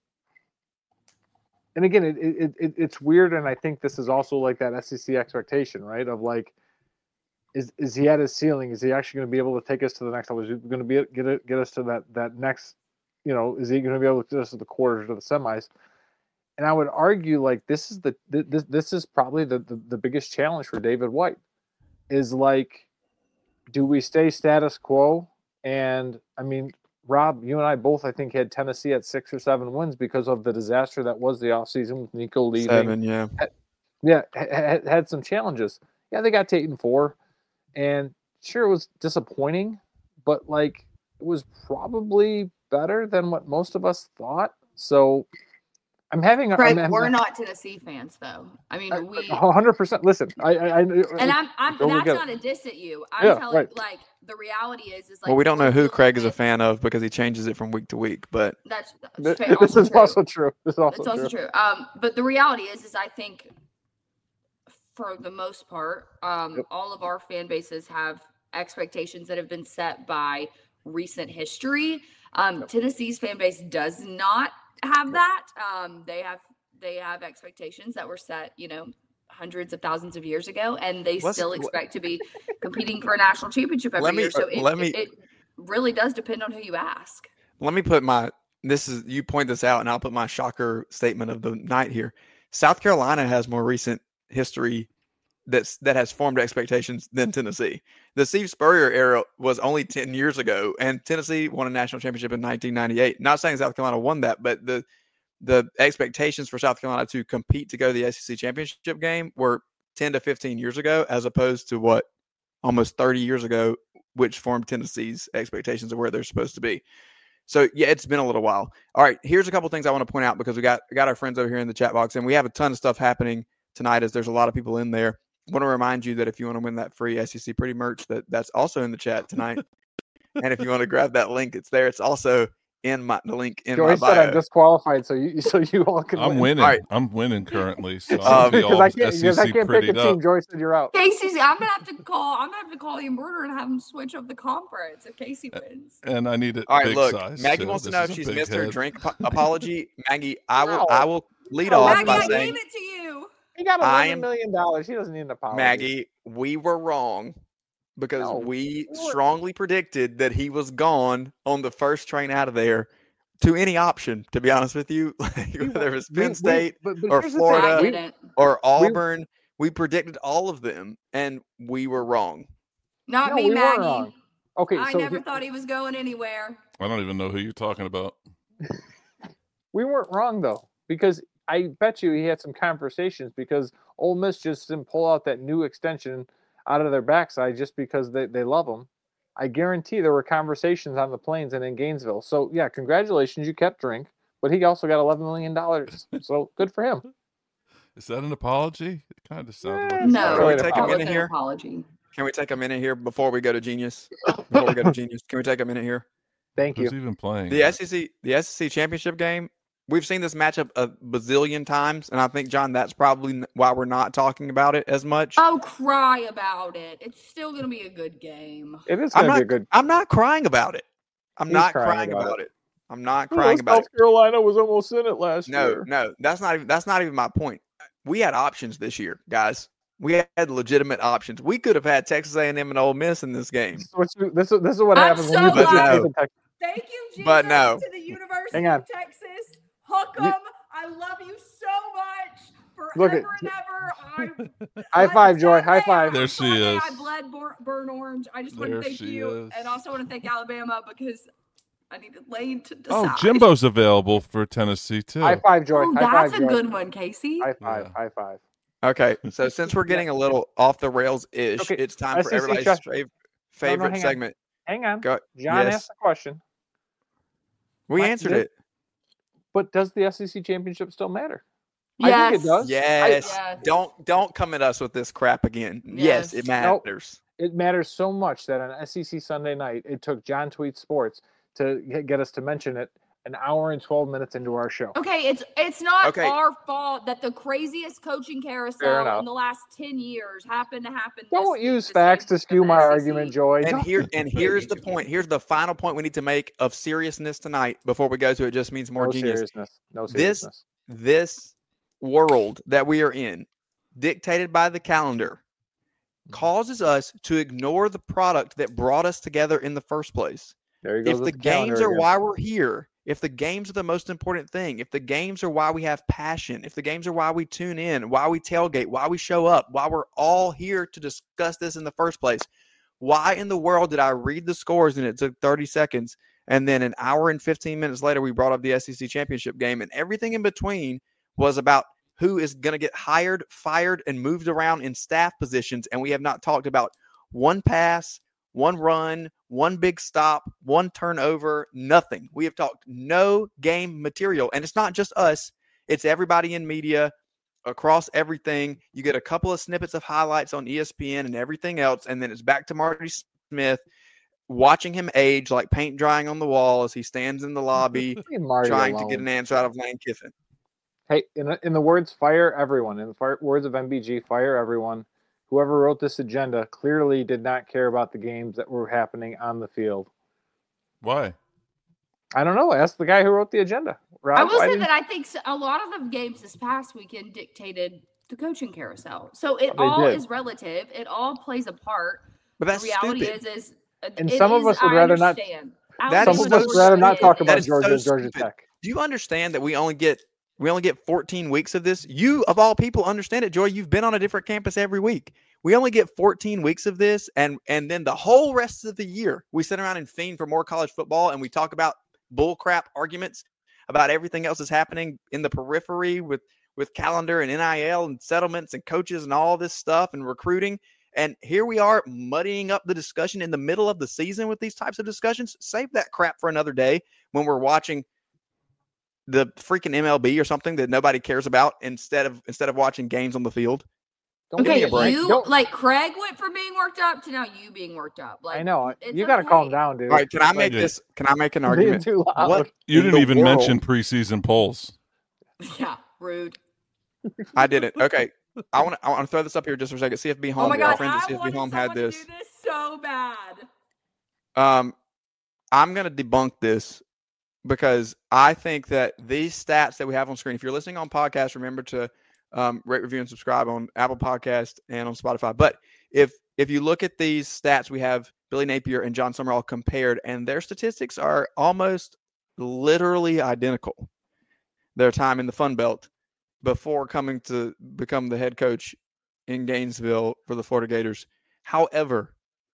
and again, it, it, it it's weird, and I think this is also like that S E C expectation, right? Of like, is is he at his ceiling? Is he actually going to be able to take us to the next level? Is he going to be get it, get us to that that next? You know, is he going to be able to get us to the quarters, to the semis? And I would argue like this is the this this is probably the the, the biggest challenge for David White. Is like, do we stay status quo? And I mean, Rob, you and I both, I think, had Tennessee at six or seven wins because of the disaster that was the offseason with Nico leaving. Seven, yeah. Had, yeah, had, had some challenges. Yeah, they got to eight and four. And sure, it was disappointing, but like it was probably better than what most of us thought. So I'm having. Craig, I'm, I'm, we're not Tennessee fans, though. I mean, we. one hundred percent. Listen, I, I, I And I'm, I'm don't that's get not it. a diss at you. I'm Yeah, telling, right. like, the reality is, is like. Well, we don't know we're who dealing Craig is a with- fan of because he changes it from week to week. But That's, that's This, fair, this also is true. also true. This is also It's also true. true. Um, but the reality is, is I think for the most part, um, Yep. all of our fan bases have expectations that have been set by recent history. Um, Tennessee's fan base does not have that. Um, they have they have expectations that were set, you know, hundreds of thousands of years ago, and they What's- still what- expect to be competing for a national championship every Let me- year. So it, let me- it really does depend on who you ask. let me put my this is you point this out, and I'll put my shocker statement of the night here. South Carolina has more recent history that's that has formed expectations than Tennessee. The Steve Spurrier era was only ten years ago, and Tennessee won a national championship in nineteen ninety-eight. Not saying South Carolina won that, but the the expectations for South Carolina to compete to go to the S E C championship game were ten to fifteen years ago, as opposed to what almost thirty years ago, which formed Tennessee's expectations of where they're supposed to be. So yeah, it's been a little while. All right, here's a couple things I want to point out because we got we got our friends over here in the chat box, and we have a ton of stuff happening tonight as there's a lot of people in there. I want to remind you that if you want to win that free S E C Pretty merch, that that's also in the chat tonight. And if you want to grab that link, it's there. It's also in my the link in Joey my said bio. I'm disqualified, so you so you all can. I'm win. winning. All right. I'm winning currently. So Um, I'll be Because all I can't, S E because I C can't pick a prettied team. up. Joey said you're out. Casey's. I'm gonna have to call. I'm gonna have to call the embroiderer and have him switch up the conference if Casey wins. And I need it All right, big look, size. Maggie too. wants to This know is if a she's big missed her head. drink ap- apology. Maggie, I will No. I will lead No, off Maggie, by I saying, gave it to you. He got I eleven am- million dollars. He doesn't need an apology. Maggie, we were wrong because No, we we weren't. strongly predicted that he was gone on the first train out of there to any option, to be honest with you, like, whether it was We- Penn we- State but- but or here's the thing, I Florida we- didn't. or Auburn. We predicted all of them, and we were wrong. Not No, me, we weren't Maggie. wrong. Okay, I so never he- thought he was going anywhere. I don't even know who you're talking about. we weren't wrong though, because I bet you he had some conversations because Ole Miss just didn't pull out that new extension out of their backside just because they, they love him. I guarantee there were conversations on the planes and in Gainesville. So, yeah, congratulations. You kept Drink, but he also got eleven million dollars. So good for him. Is that an apology? It kind of sounds like No, Can we it's take a not minute an here? apology. Can we take a minute here before we go to Genius? Before we go to Genius, can we take a minute here? Thank Who's you. even playing? The S E C, the S E C championship game. We've seen this matchup a bazillion times, and I think, John, that's probably why we're not talking about it as much. Oh, cry about it. It's still going to be a good game. It is I'm going to not. be a good. I'm not crying about it. I'm He's not crying crying about about it. it. I'm not Oh, crying about South it. Carolina was almost in it last No, year. no, that's not even that's not even my point. We had options this year, guys. We had legitimate options. We could have had Texas A and M and Ole Miss in this game. This, is- this, is- this is what I'm happens when so you put your glad- faith in Texas. Thank you, Jesus, But no. to the University Hang on. of Texas. Hook 'em. I love you so much. Forever Look at- and ever. I, High five, on Joy. High Sunday- five. There she Sunday, is. I bled bur- burn orange. I just want There to thank she you. is. And also want to thank Alabama because I needed Lane to decide. Oh, Jimbo's available for Tennessee too. High five, Joy. Oh, High that's five, a Joy. good one, Casey. High five. Yeah. High five. Okay, so since we're getting a little off the rails ish, Okay, it's time S E for C everybody's Chester. fav- No, no, favorite hang on. segment. Hang on. Go, John yes, asked the question. we What answered did- it. But does the S E C championship still matter? Yes. I think it does. Yes. Yes. Don't don't come at us with this crap again. Yes, Yes. it Nope. matters. It matters so much that on S E C Sunday night, it took John Tweet Sports to get- get us to mention it an hour and twelve minutes into our show. Okay, it's it's not Okay. our fault that the craziest coaching Fair carousel enough. in the last ten years happened to happen. Don't this use the facts same to week skew as my the S E C. argument, Joy. And Don't- here and here's the point. Here's the final point we need to make of seriousness tonight before we go to it just means more no genius. seriousness. No This seriousness. this world that we are in, dictated by the calendar, causes us to ignore the product that brought us together in the first place. There you go. If the games are why we're here, if the games are the most important thing, if the games are why we have passion, if the games are why we tune in, why we tailgate, why we show up, why we're all here to discuss this in the first place, why in the world did I read the scores and it took thirty seconds and then an hour and fifteen minutes later we brought up the S E C championship game and everything in between was about who is going to get hired, fired, and moved around in staff positions, and we have not talked about one pass, one run, one big stop, one turnover, nothing. We have talked no game material. And it's not just us. It's everybody in media across everything. You get a couple of snippets of highlights on E S P N and everything else. And then it's back to Marty Smith, watching him age like paint drying on the wall as he stands in the lobby Leave Marty trying to alone. get an answer out of Lane Kiffin. Hey, in the, in the words, fire everyone. In the fire, words of M B G, fire everyone. Whoever wrote this agenda clearly did not care about the games that were happening on the field. Why? I don't know. Ask the guy who wrote the agenda. Rob, I will why say didn't- that I think s- a lot of the games this past weekend dictated the coaching carousel. So it They all did. is relative. It all plays a part. But that's the reality stupid. is, is And it some of is- us would I rather not- understand. That Some is of so us would rather not stupid. talk That about is Georgia so and Georgia stupid. Tech. Do you understand that we only get we only get fourteen weeks of this? You of all people understand it, Joy. You've been on a different campus every week. We only get fourteen weeks of this, and and then the whole rest of the year we sit around and fiend for more college football, and we talk about bullcrap arguments about everything else that's happening in the periphery with with calendar and N I L and settlements and coaches and all this stuff and recruiting. And here we are muddying up the discussion in the middle of the season with these types of discussions. Save that crap for another day when we're watching the freaking M L B or something that nobody cares about instead of instead of watching games on the field. Don't give me Okay, a break. you Don't- like Craig went from being worked up to now you being worked up. Like I know. it's You got to calm okay. down, dude. All right, can I make Yeah. this? Can I make an Being argument? too loud. What You in didn't the even world- mention preseason polls. Yeah, rude. I didn't. Okay, I want to. I want to throw this up here just for a second. C F B Home. Oh my our god, friends at I C F B wanted Home someone had to this. do this so bad. Um, I'm going to debunk this because I think that these stats that we have on screen, if you're listening on podcast, remember to um, rate, review, and subscribe on Apple Podcast and on Spotify. But if if you look at these stats, we have Billy Napier and John Summerall compared, and their statistics are almost literally identical. Their time in the Fun Belt before coming to become the head coach in Gainesville for the Florida Gators. However,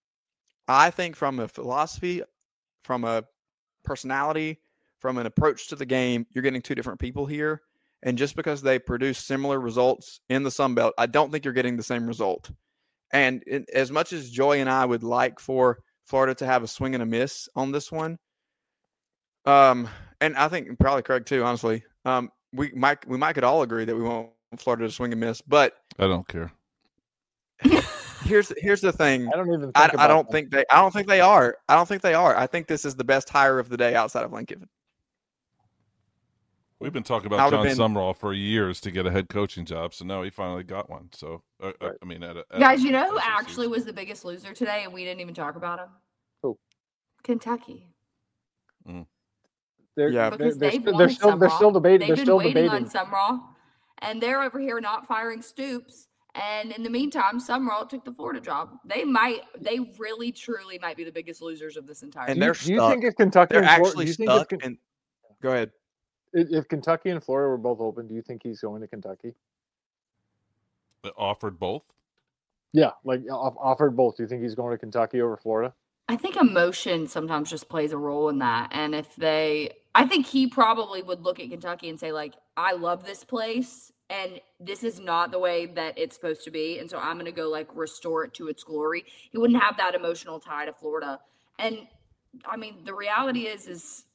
I think from a philosophy, from a personality, from an approach to the game, you're getting two different people here. And just because they produce similar results in the Sun Belt, I don't think you're getting the same result. And it, as much as Joy and I would like for Florida to have a swing and a miss on this one, um, and I think probably Craig too, honestly, um, we might we might could all agree that we want Florida to swing and miss, but I don't care. here's here's the thing. I don't even. Think I, about I don't them. think they. I don't think they are. I don't think they are. I think this is the best hire of the day outside of Lane Kiffin. We've been talking I about would've John been- Summerall for years to get a head coaching job, so now he finally got one. So, uh, uh, I mean, at a, at Guys, a- you know who S E C. actually was the biggest loser today, and we didn't even talk about him? Who? Kentucky. They're, Yeah. they're, Because they're, they've still, they're wanted still they're Summerall. still debating. They've They're been still waiting debating. on Summerall, and they're over here not firing Stoops. And in the meantime, Summerall took the Florida job. They might, they really, truly might be the biggest losers of this entire. And season. they're Do you stuck. think if Kentucky They're and Florida, actually do you think if stuck. Ken- And go ahead. if if Kentucky and Florida were both open, do you think he's going to Kentucky? They offered both. Yeah, like off- offered both. Do you think he's going to Kentucky over Florida? I think emotion sometimes just plays a role in that. And if they, I think he probably would look at Kentucky and say, like, I love this place and this is not the way that it's supposed to be. And so I'm going to go, like, restore it to its glory. He wouldn't have that emotional tie to Florida. And I mean, the reality is, is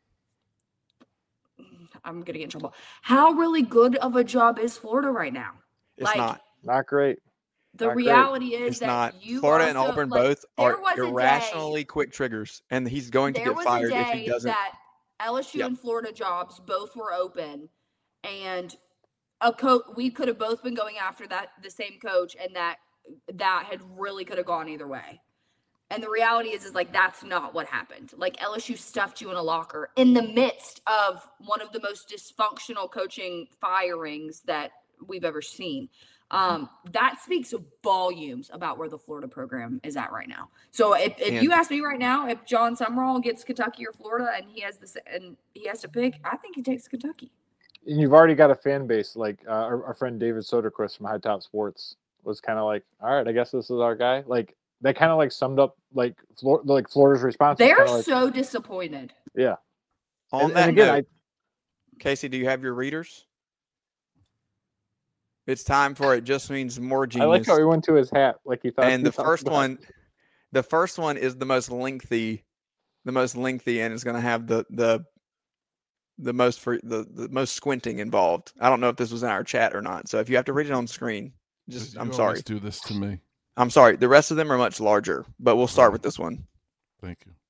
I'm going to get in trouble. How really good of a job is Florida right now? It's like, not. Not great. The Not great. reality is It's that not. you Florida and also, Auburn like, both there are was a day- irrationally quick triggers, and he's going to there get was fired a if day he doesn't. that L S U Yep. and Florida jobs both were open, and a coach we could have both been going after that the same coach, and that that had really could have gone either way. And the reality is, is like that's not what happened. Like L S U stuffed you in a locker in the midst of one of the most dysfunctional coaching firings that we've ever seen. Um, that speaks volumes about where the Florida program is at right now. So if, if And- you ask me right now, if John Summerall gets Kentucky or Florida and he has this and he has to pick, I think he takes Kentucky. And you've already got a fan base. Like uh, our, our friend David Soderquist from High Top Sports was kind of like, all right, I guess this is our guy. Like they kind of like summed up like Flor- like Florida's response. was They're kinda like, so disappointed. yeah. On And- that and again, note, Casey, do you have your readers? It's time for It Just Means More I, Genius. I like how he went to his hat. Like he thought. and he the thought first about- one, the first one is the most lengthy, the most lengthy, and it's going to have the the the most for the, the most squinting involved. I don't know if this was in our chat or not. So if you have to read it on screen, just You I'm always sorry. Do this to me. I'm sorry. The rest of them are much larger, but we'll start with this one. Thank you.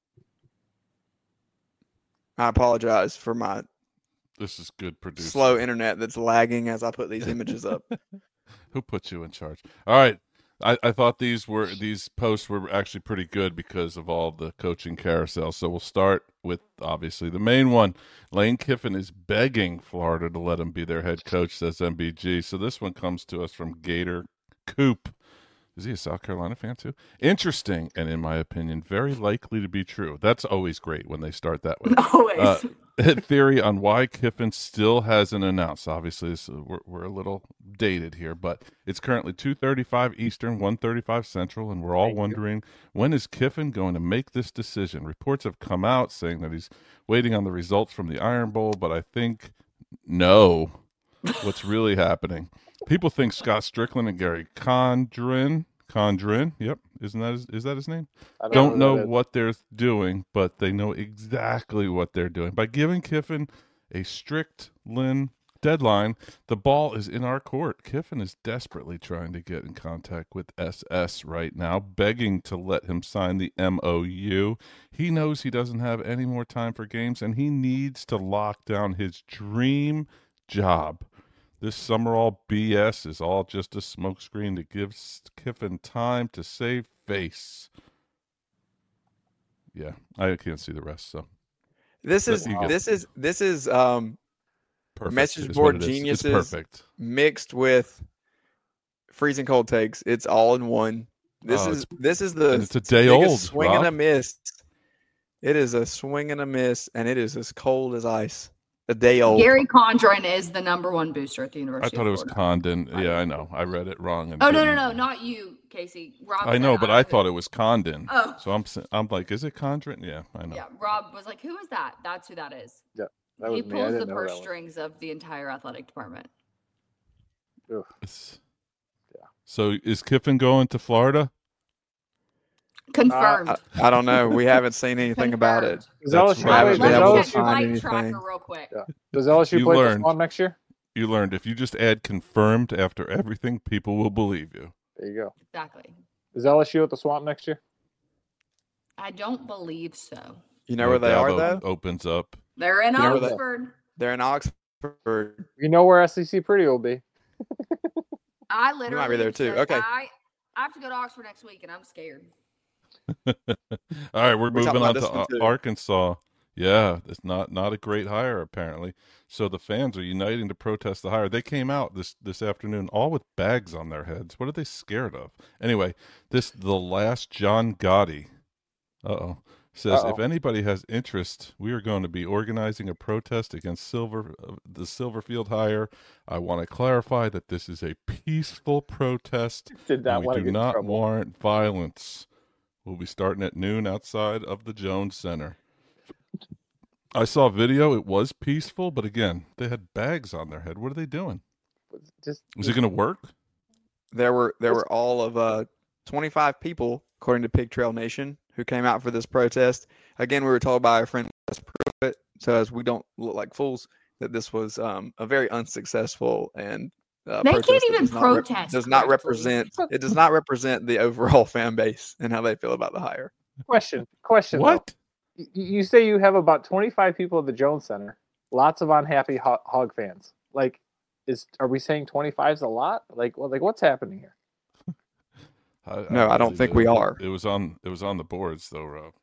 I apologize for my This is good producing. slow internet that's lagging as I put these images up. Who put you in charge? All right. I, I thought these were these posts were actually pretty good because of all the coaching carousel. So we'll start with obviously the main one. Lane Kiffin is begging Florida to let him be their head coach, says M B G. So this one comes to us from Gator Coop. Is he a South Carolina fan too? Interesting, and in my opinion, very likely to be true. That's always great when they start that way. Always. Uh, theory on why Kiffin still hasn't announced. Obviously, this, we're, we're a little dated here, but it's currently two thirty-five Eastern, one thirty-five Central, and we're all Thank you. wondering, when is Kiffin going to make this decision? Reports have come out saying that he's waiting on the results from the Iron Bowl, but I think no. What's really happening? People think Scott Strickland and Gary Condren, Condren, yep, isn't that his, is that his name? I Don't know know who that is. what they're doing, but they know exactly what they're doing. By giving Kiffin a strict Lynn deadline, the ball is in our court. Kiffin is desperately trying to get in contact with S S right now, begging to let him sign the M O U. He knows he doesn't have any more time for games, and he needs to lock down his dream job. This Summerall B S is all just a smokescreen that gives Kiffin time to save face. Yeah, I can't see the rest, so This But is you get- this is this is um perfect message is board what it is. It's geniuses perfect. mixed with freezing cold takes. It's all in one. This Oh, is it's- this is the and it's a day biggest old, swing and a Rob. miss. It is a swing and a miss, and it is as cold as ice. A day old. Gary Condren is the number one booster at the I University thought it of was Florida. Condon. Yeah, I know. I read it wrong. And Oh, no, no, didn't- no, not you, Casey. Rob I said know, but I was thought it. it was Condon. Oh. So I'm s- I'm like, is it Condren? Yeah, I know. Yeah, Rob was like, who is that? That's who that is. Yeah, that He was me. I pulls didn't the know purse that one. strings of the entire athletic department. Ugh. It's, Yeah. So is Kiffin going to Florida? Confirmed. Uh, I, I don't know. We haven't seen anything about it. Does That's L S U right. play- We does haven't L been S able U to find Flight anything. tracker real quick. Yeah. Does L S U You play learned. the Swan next year? You learned if you just add confirmed after everything, people will believe you. There you go. Exactly. Is L S U at the Swamp next year? I don't believe so. You know where they are, Dabo though? Opens up. They're in You know where they- Oxford. They're in Oxford. You know where S E C Pretty will be. I literally might be there, too. said, Okay. I, I have to go to Oxford next week, and I'm scared. All right, we're, We're talking moving on about to this one, Ar- too. Arkansas. Yeah, it's not not a great hire apparently. So the fans are uniting to protest the hire. They came out this this afternoon all with bags on their heads. What are they scared of? Anyway, this the last John Gotti. Uh-oh. Says Uh-oh. if anybody has interest, we are going to be organizing a protest against Silver uh, the Silverfield hire. I want to clarify that this is a peaceful protest. Did not and want we to do get in not trouble. warrant violence. We'll be starting at noon outside of the Jones Center. I saw video. It was peaceful, but again, they had bags on their head. What are they doing? Just Was it going to work? There were there were all of uh, twenty-five people, according to Pig Trail Nation, who came out for this protest. Again, we were told by our friend Wes Pruitt, so as we don't look like fools, that this was um, a very unsuccessful and uh, They protest can't that even does not rep- protest does not correctly. represent it does not represent the overall fan base and how they feel about the hire. Question. Question. though. What? Y- You say you have about twenty-five people at the Jones Center. Lots of unhappy Ho- Hog fans. Like, is are we saying twenty-five is a lot? Like, well, like what's happening here? I, No, I don't believe think it. we are. It was on. It was on the boards, though, Rob.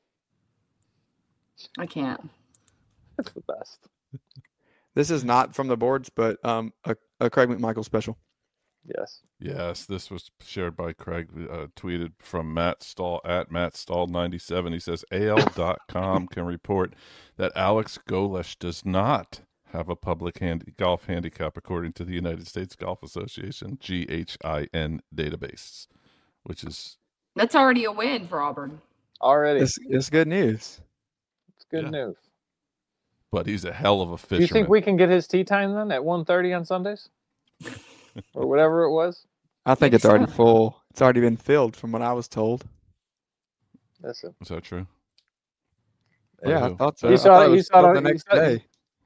I can't. That's the best. This is not from the boards, but um, a, a Craig McMichael special. Yes. Yes, this was shared by Craig, uh, tweeted from Matt Stahl at Matt Stahl ninety-seven. He says A L dot com can report that Alex Golesh does not have a public hand- golf handicap according to the United States Golf Association G H I N database, which is That's already a win for Auburn. Already. It's, it's good news. It's good Yeah. news. but he's a hell of a Do fisherman. you think we can get his tea time then at one thirty on Sundays? Or whatever it was? I think Maybe it's already so. full. It's already been filled from what I was told. Listen. Is that true? Yeah, I who? thought so. You I saw thought it- it you was saw filled it- the you next saw it- day.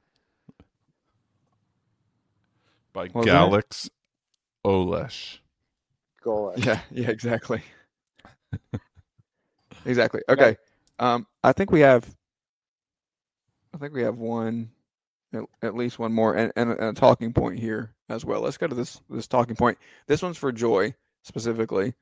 By Was it? Galax Olesh. Goal. Yeah, yeah, exactly. exactly. Okay. Um, I think we have. I think we have one, at, at least one more, and, and, a, and a talking point here as well. Let's go to this this talking point. This one's for Joy specifically.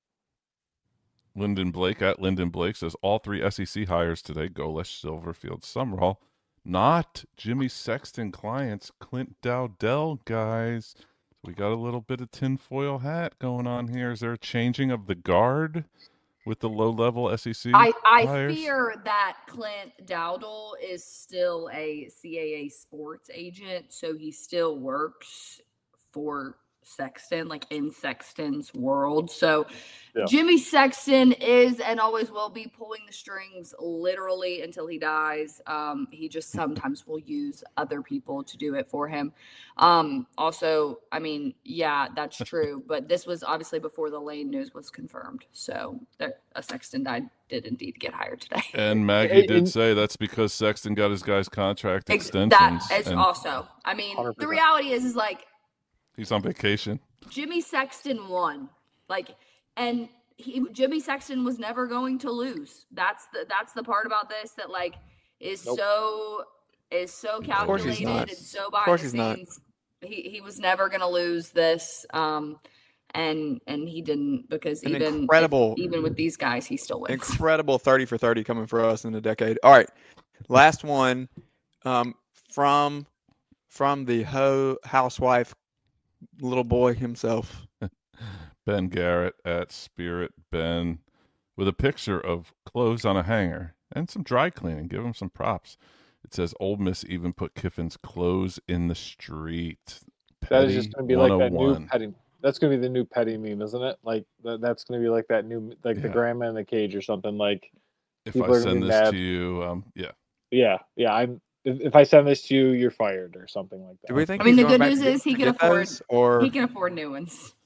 Lyndon Blake at Lyndon Blake says all three S E C hires today: Golesh, Silverfield, Summerall. Not Jimmy Sexton clients, Clint Dowdell guys. We got a little bit of tinfoil hat going on here. Is there a changing of the guard with the low-level S E C I, I hires? fear that Clint Dowdle is still a C A A sports agent, so he still works for Sexton, like in Sexton's world. So Yeah. Jimmy Sexton is and always will be pulling the strings literally until he dies. Um, he just sometimes will use other people to do it for him. Um, also, I mean, yeah, that's true. But this was obviously before the Lane news was confirmed. So there, a Sexton died did indeed get hired today. And Maggie And- did and- say that's because Sexton got his guy's contract Ex- extensions. That is and also, I mean, one hundred the percent. reality is, is like he's on vacation. Jimmy Sexton won, like, and he Jimmy Sexton was never going to lose. That's the that's the part about this that like is Nope. so is so course he's calculated not. and so Of behind course the he's not. scenes. He he was never going to lose this, um, and and he didn't because An even incredible- even with these guys, he still wins. Incredible thirty for thirty coming for us in a decade. All right, last one um, from from the ho housewife little boy himself. Ben Garrett at Spirit Ben with a picture of clothes on a hanger and some dry cleaning. Give him some props. It says Ole Miss even put Kiffin's clothes in the street. That is Petty just going to be like that new one oh one. petty. That's going to be the new petty meme, isn't it? Like that, that's going to be like that new, like the Yeah. grandma in the cage or something. Like, If people I are gonna send be this mad. to you, um, yeah. yeah, yeah. I'm. If, if I send this to you, you're fired or something like that. Do we think? I mean, he's the going good back news to get- is he to can get afford those, or he can afford new ones.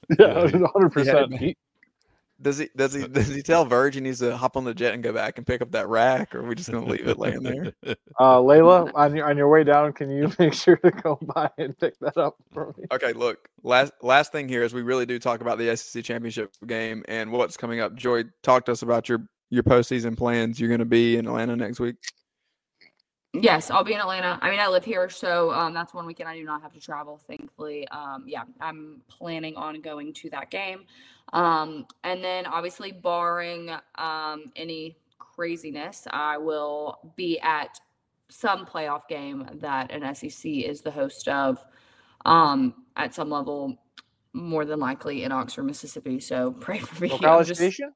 Yeah, one hundred percent. Yeah. Does he does he does he tell Verge he needs to hop on the jet and go back and pick up that rack, or are we just gonna leave it laying there? Uh, Layla, on your on your way down, can you make sure to go by and pick that up for me? Okay, look. Last last thing here is we really do talk about the S E C championship game and what's coming up. Joy, talk to us about your your postseason plans. You're going to be in Atlanta next week. Yes, I'll be in Atlanta. I mean, I live here, so um, that's one weekend I do not have to travel, thankfully. Um, yeah, I'm planning on going to that game. Um, and then obviously barring um, any craziness, I will be at some playoff game that an S E C is the host of um, at some level, more than likely in Oxford, Mississippi. So pray for me. Well, College just, Station?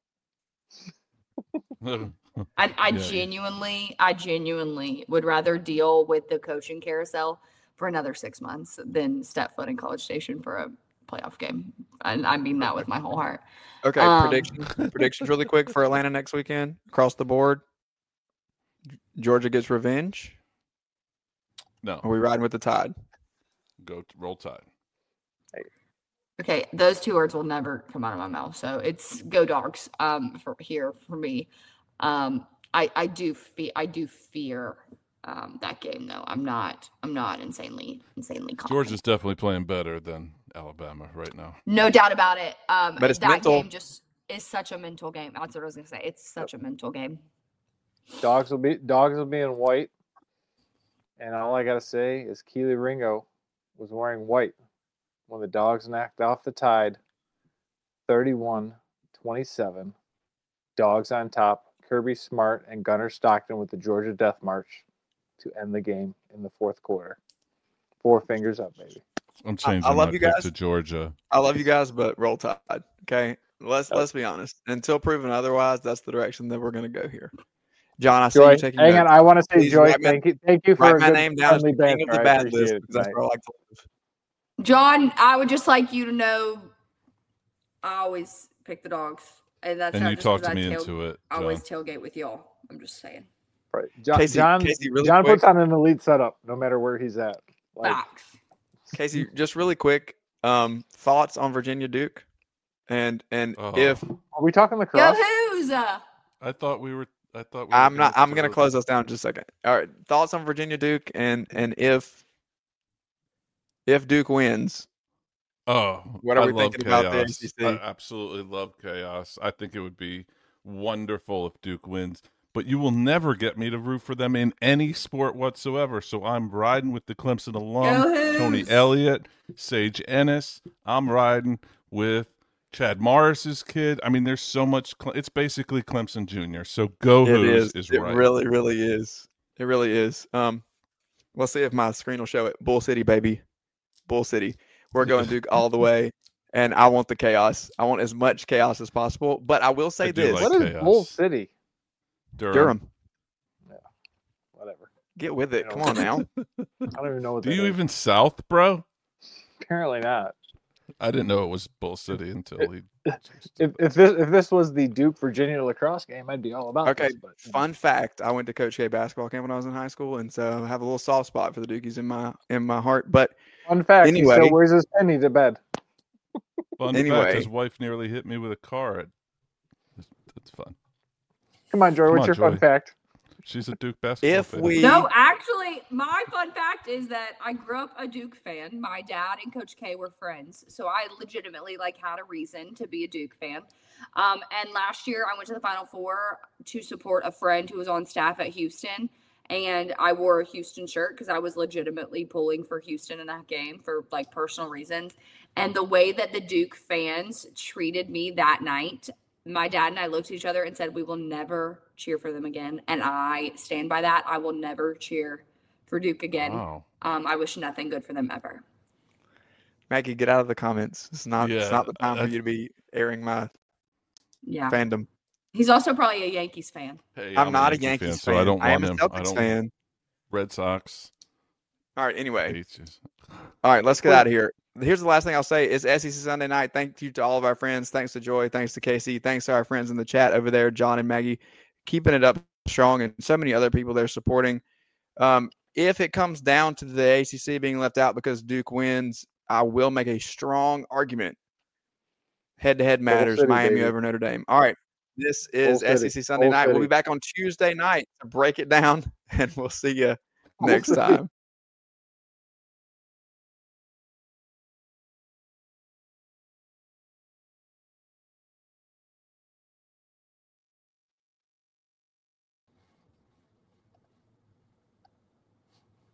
I, I Yeah. genuinely, I genuinely would rather deal with the coaching carousel for another six months than step foot in College Station for a playoff game. And I mean that with my whole heart. Okay, Um, predictions predictions really quick for Atlanta next weekend across the board. Georgia gets revenge. No. Are we riding with the Tide? Go to Roll Tide. Okay, those two words will never come out of my mouth. So it's go dogs um, for here for me. Um, I I do fe- I do fear um, that game though. I'm not I'm not insanely insanely confident. Georgia's definitely playing better than Alabama right now. No doubt about it. Um, But it's that mental. game just is such a mental game. That's what I was gonna say. It's such a mental game. Dogs will be dogs will be in white, and all I gotta say is Keely Ringo was wearing white when the Dogs knocked off the Tide, thirty-one twenty-seven. Dogs on top. Kirby Smart and Gunnar Stockton with the Georgia Death March to end the game in the fourth quarter. Four fingers up, baby. I'm changing I love my you pick guys. to Georgia. I love you guys, but Roll Tide. Okay, let's let's be honest. Until proven otherwise, that's the direction that we're going to go here. John, I see Joy, you taking hang notes. on. I want to say, Please Joy, write my- thank you, thank you for write a my good name down as friendly the king of banter. the I bad appreciate list it because that's tonight. where I like to live. John, I would just like you to know I always pick the Dogs. And that's And not you just 'cause talked I me tail- into it, I always John. tailgate with y'all. I'm just saying. Right. John, Casey- John, Casey, really John puts quick. on an elite setup no matter where he's at. Like, Facts. Casey, just really quick, um, thoughts on Virginia Duke, and and Oh. if are we talking Go lacrosse? Who's? Uh, I thought we were. I thought we were I'm not, I'm go- going to close us down in just a second. All right, thoughts on Virginia Duke, and and if if Duke wins, Oh, what are I we love thinking about the chaos. A C C? I absolutely love chaos. I think it would be wonderful if Duke wins, but you will never get me to root for them in any sport whatsoever. So I'm riding with the Clemson alum, Go Tony Hoos! Elliott, Sage Ennis. I'm riding with Chad Morris's kid. I mean, there's so much. Cle- It's basically Clemson Junior So go It Hoos is. is It right. really, really is. It really is. Um, let's see if my screen will show it. Bull City, baby. Bull City. We're going Duke all the way, and I want the chaos. I want as much chaos as possible. But I will say I do this: like What is chaos. Bull City? Durham. Durham, Whatever. get with it. You Come know. on now. I don't even know what Do that you is. even South, bro? Apparently not. I didn't know it was Bull City until he. If, if this if this was the Duke Virginia lacrosse game, I'd be all about Okay. this. But Fun fact: I went to Coach K basketball camp when I was in high school, and so I have a little soft spot for the Dukies in my in my heart. But fun fact, Anyway. he still wears his penny to bed. Fun Anyway. fact: his wife nearly hit me with a car. That's fun. Come on, Joy. Come What's on, your fun Joy. fact? She's a Duke basketball if fan. we No, actually, my fun fact is that I grew up a Duke fan. My dad and Coach K were friends, so I legitimately like had a reason to be a Duke fan. Um, and last year, I went to the Final Four to support a friend who was on staff at Houston, and I wore a Houston shirt because I was legitimately pulling for Houston in that game for like personal reasons. And the way that the Duke fans treated me that night, my dad and I looked at each other and said, we will never cheer for them again. And I stand by that. I will never cheer for Duke again. Wow. Um, I wish nothing good for them ever. Maggie, get out of the comments. It's not. It's Yeah, not the time for that's- you to be airing my Yeah. fandom. He's also probably a Yankees fan. Hey, I'm not a Yankees so I fan. don't I am want a him. I Celtics don't. fan. Red Sox. All right. Anyway, Peaches. all right. Let's get out of here. Here's the last thing I'll say: is S E C Sunday night. Thank you to all of our friends. Thanks to Joy. Thanks to Casey. Thanks to our friends in the chat over there, John and Maggie, keeping it up strong, and so many other people there supporting. Um, if it comes down to the A C C being left out because Duke wins, I will make a strong argument Head-to-head matters. City, Miami baby. over Notre Dame. All right. This is Old S City. E C Sunday Old night. We'll City. be back on Tuesday night to break it down, and we'll see you Old next City. time.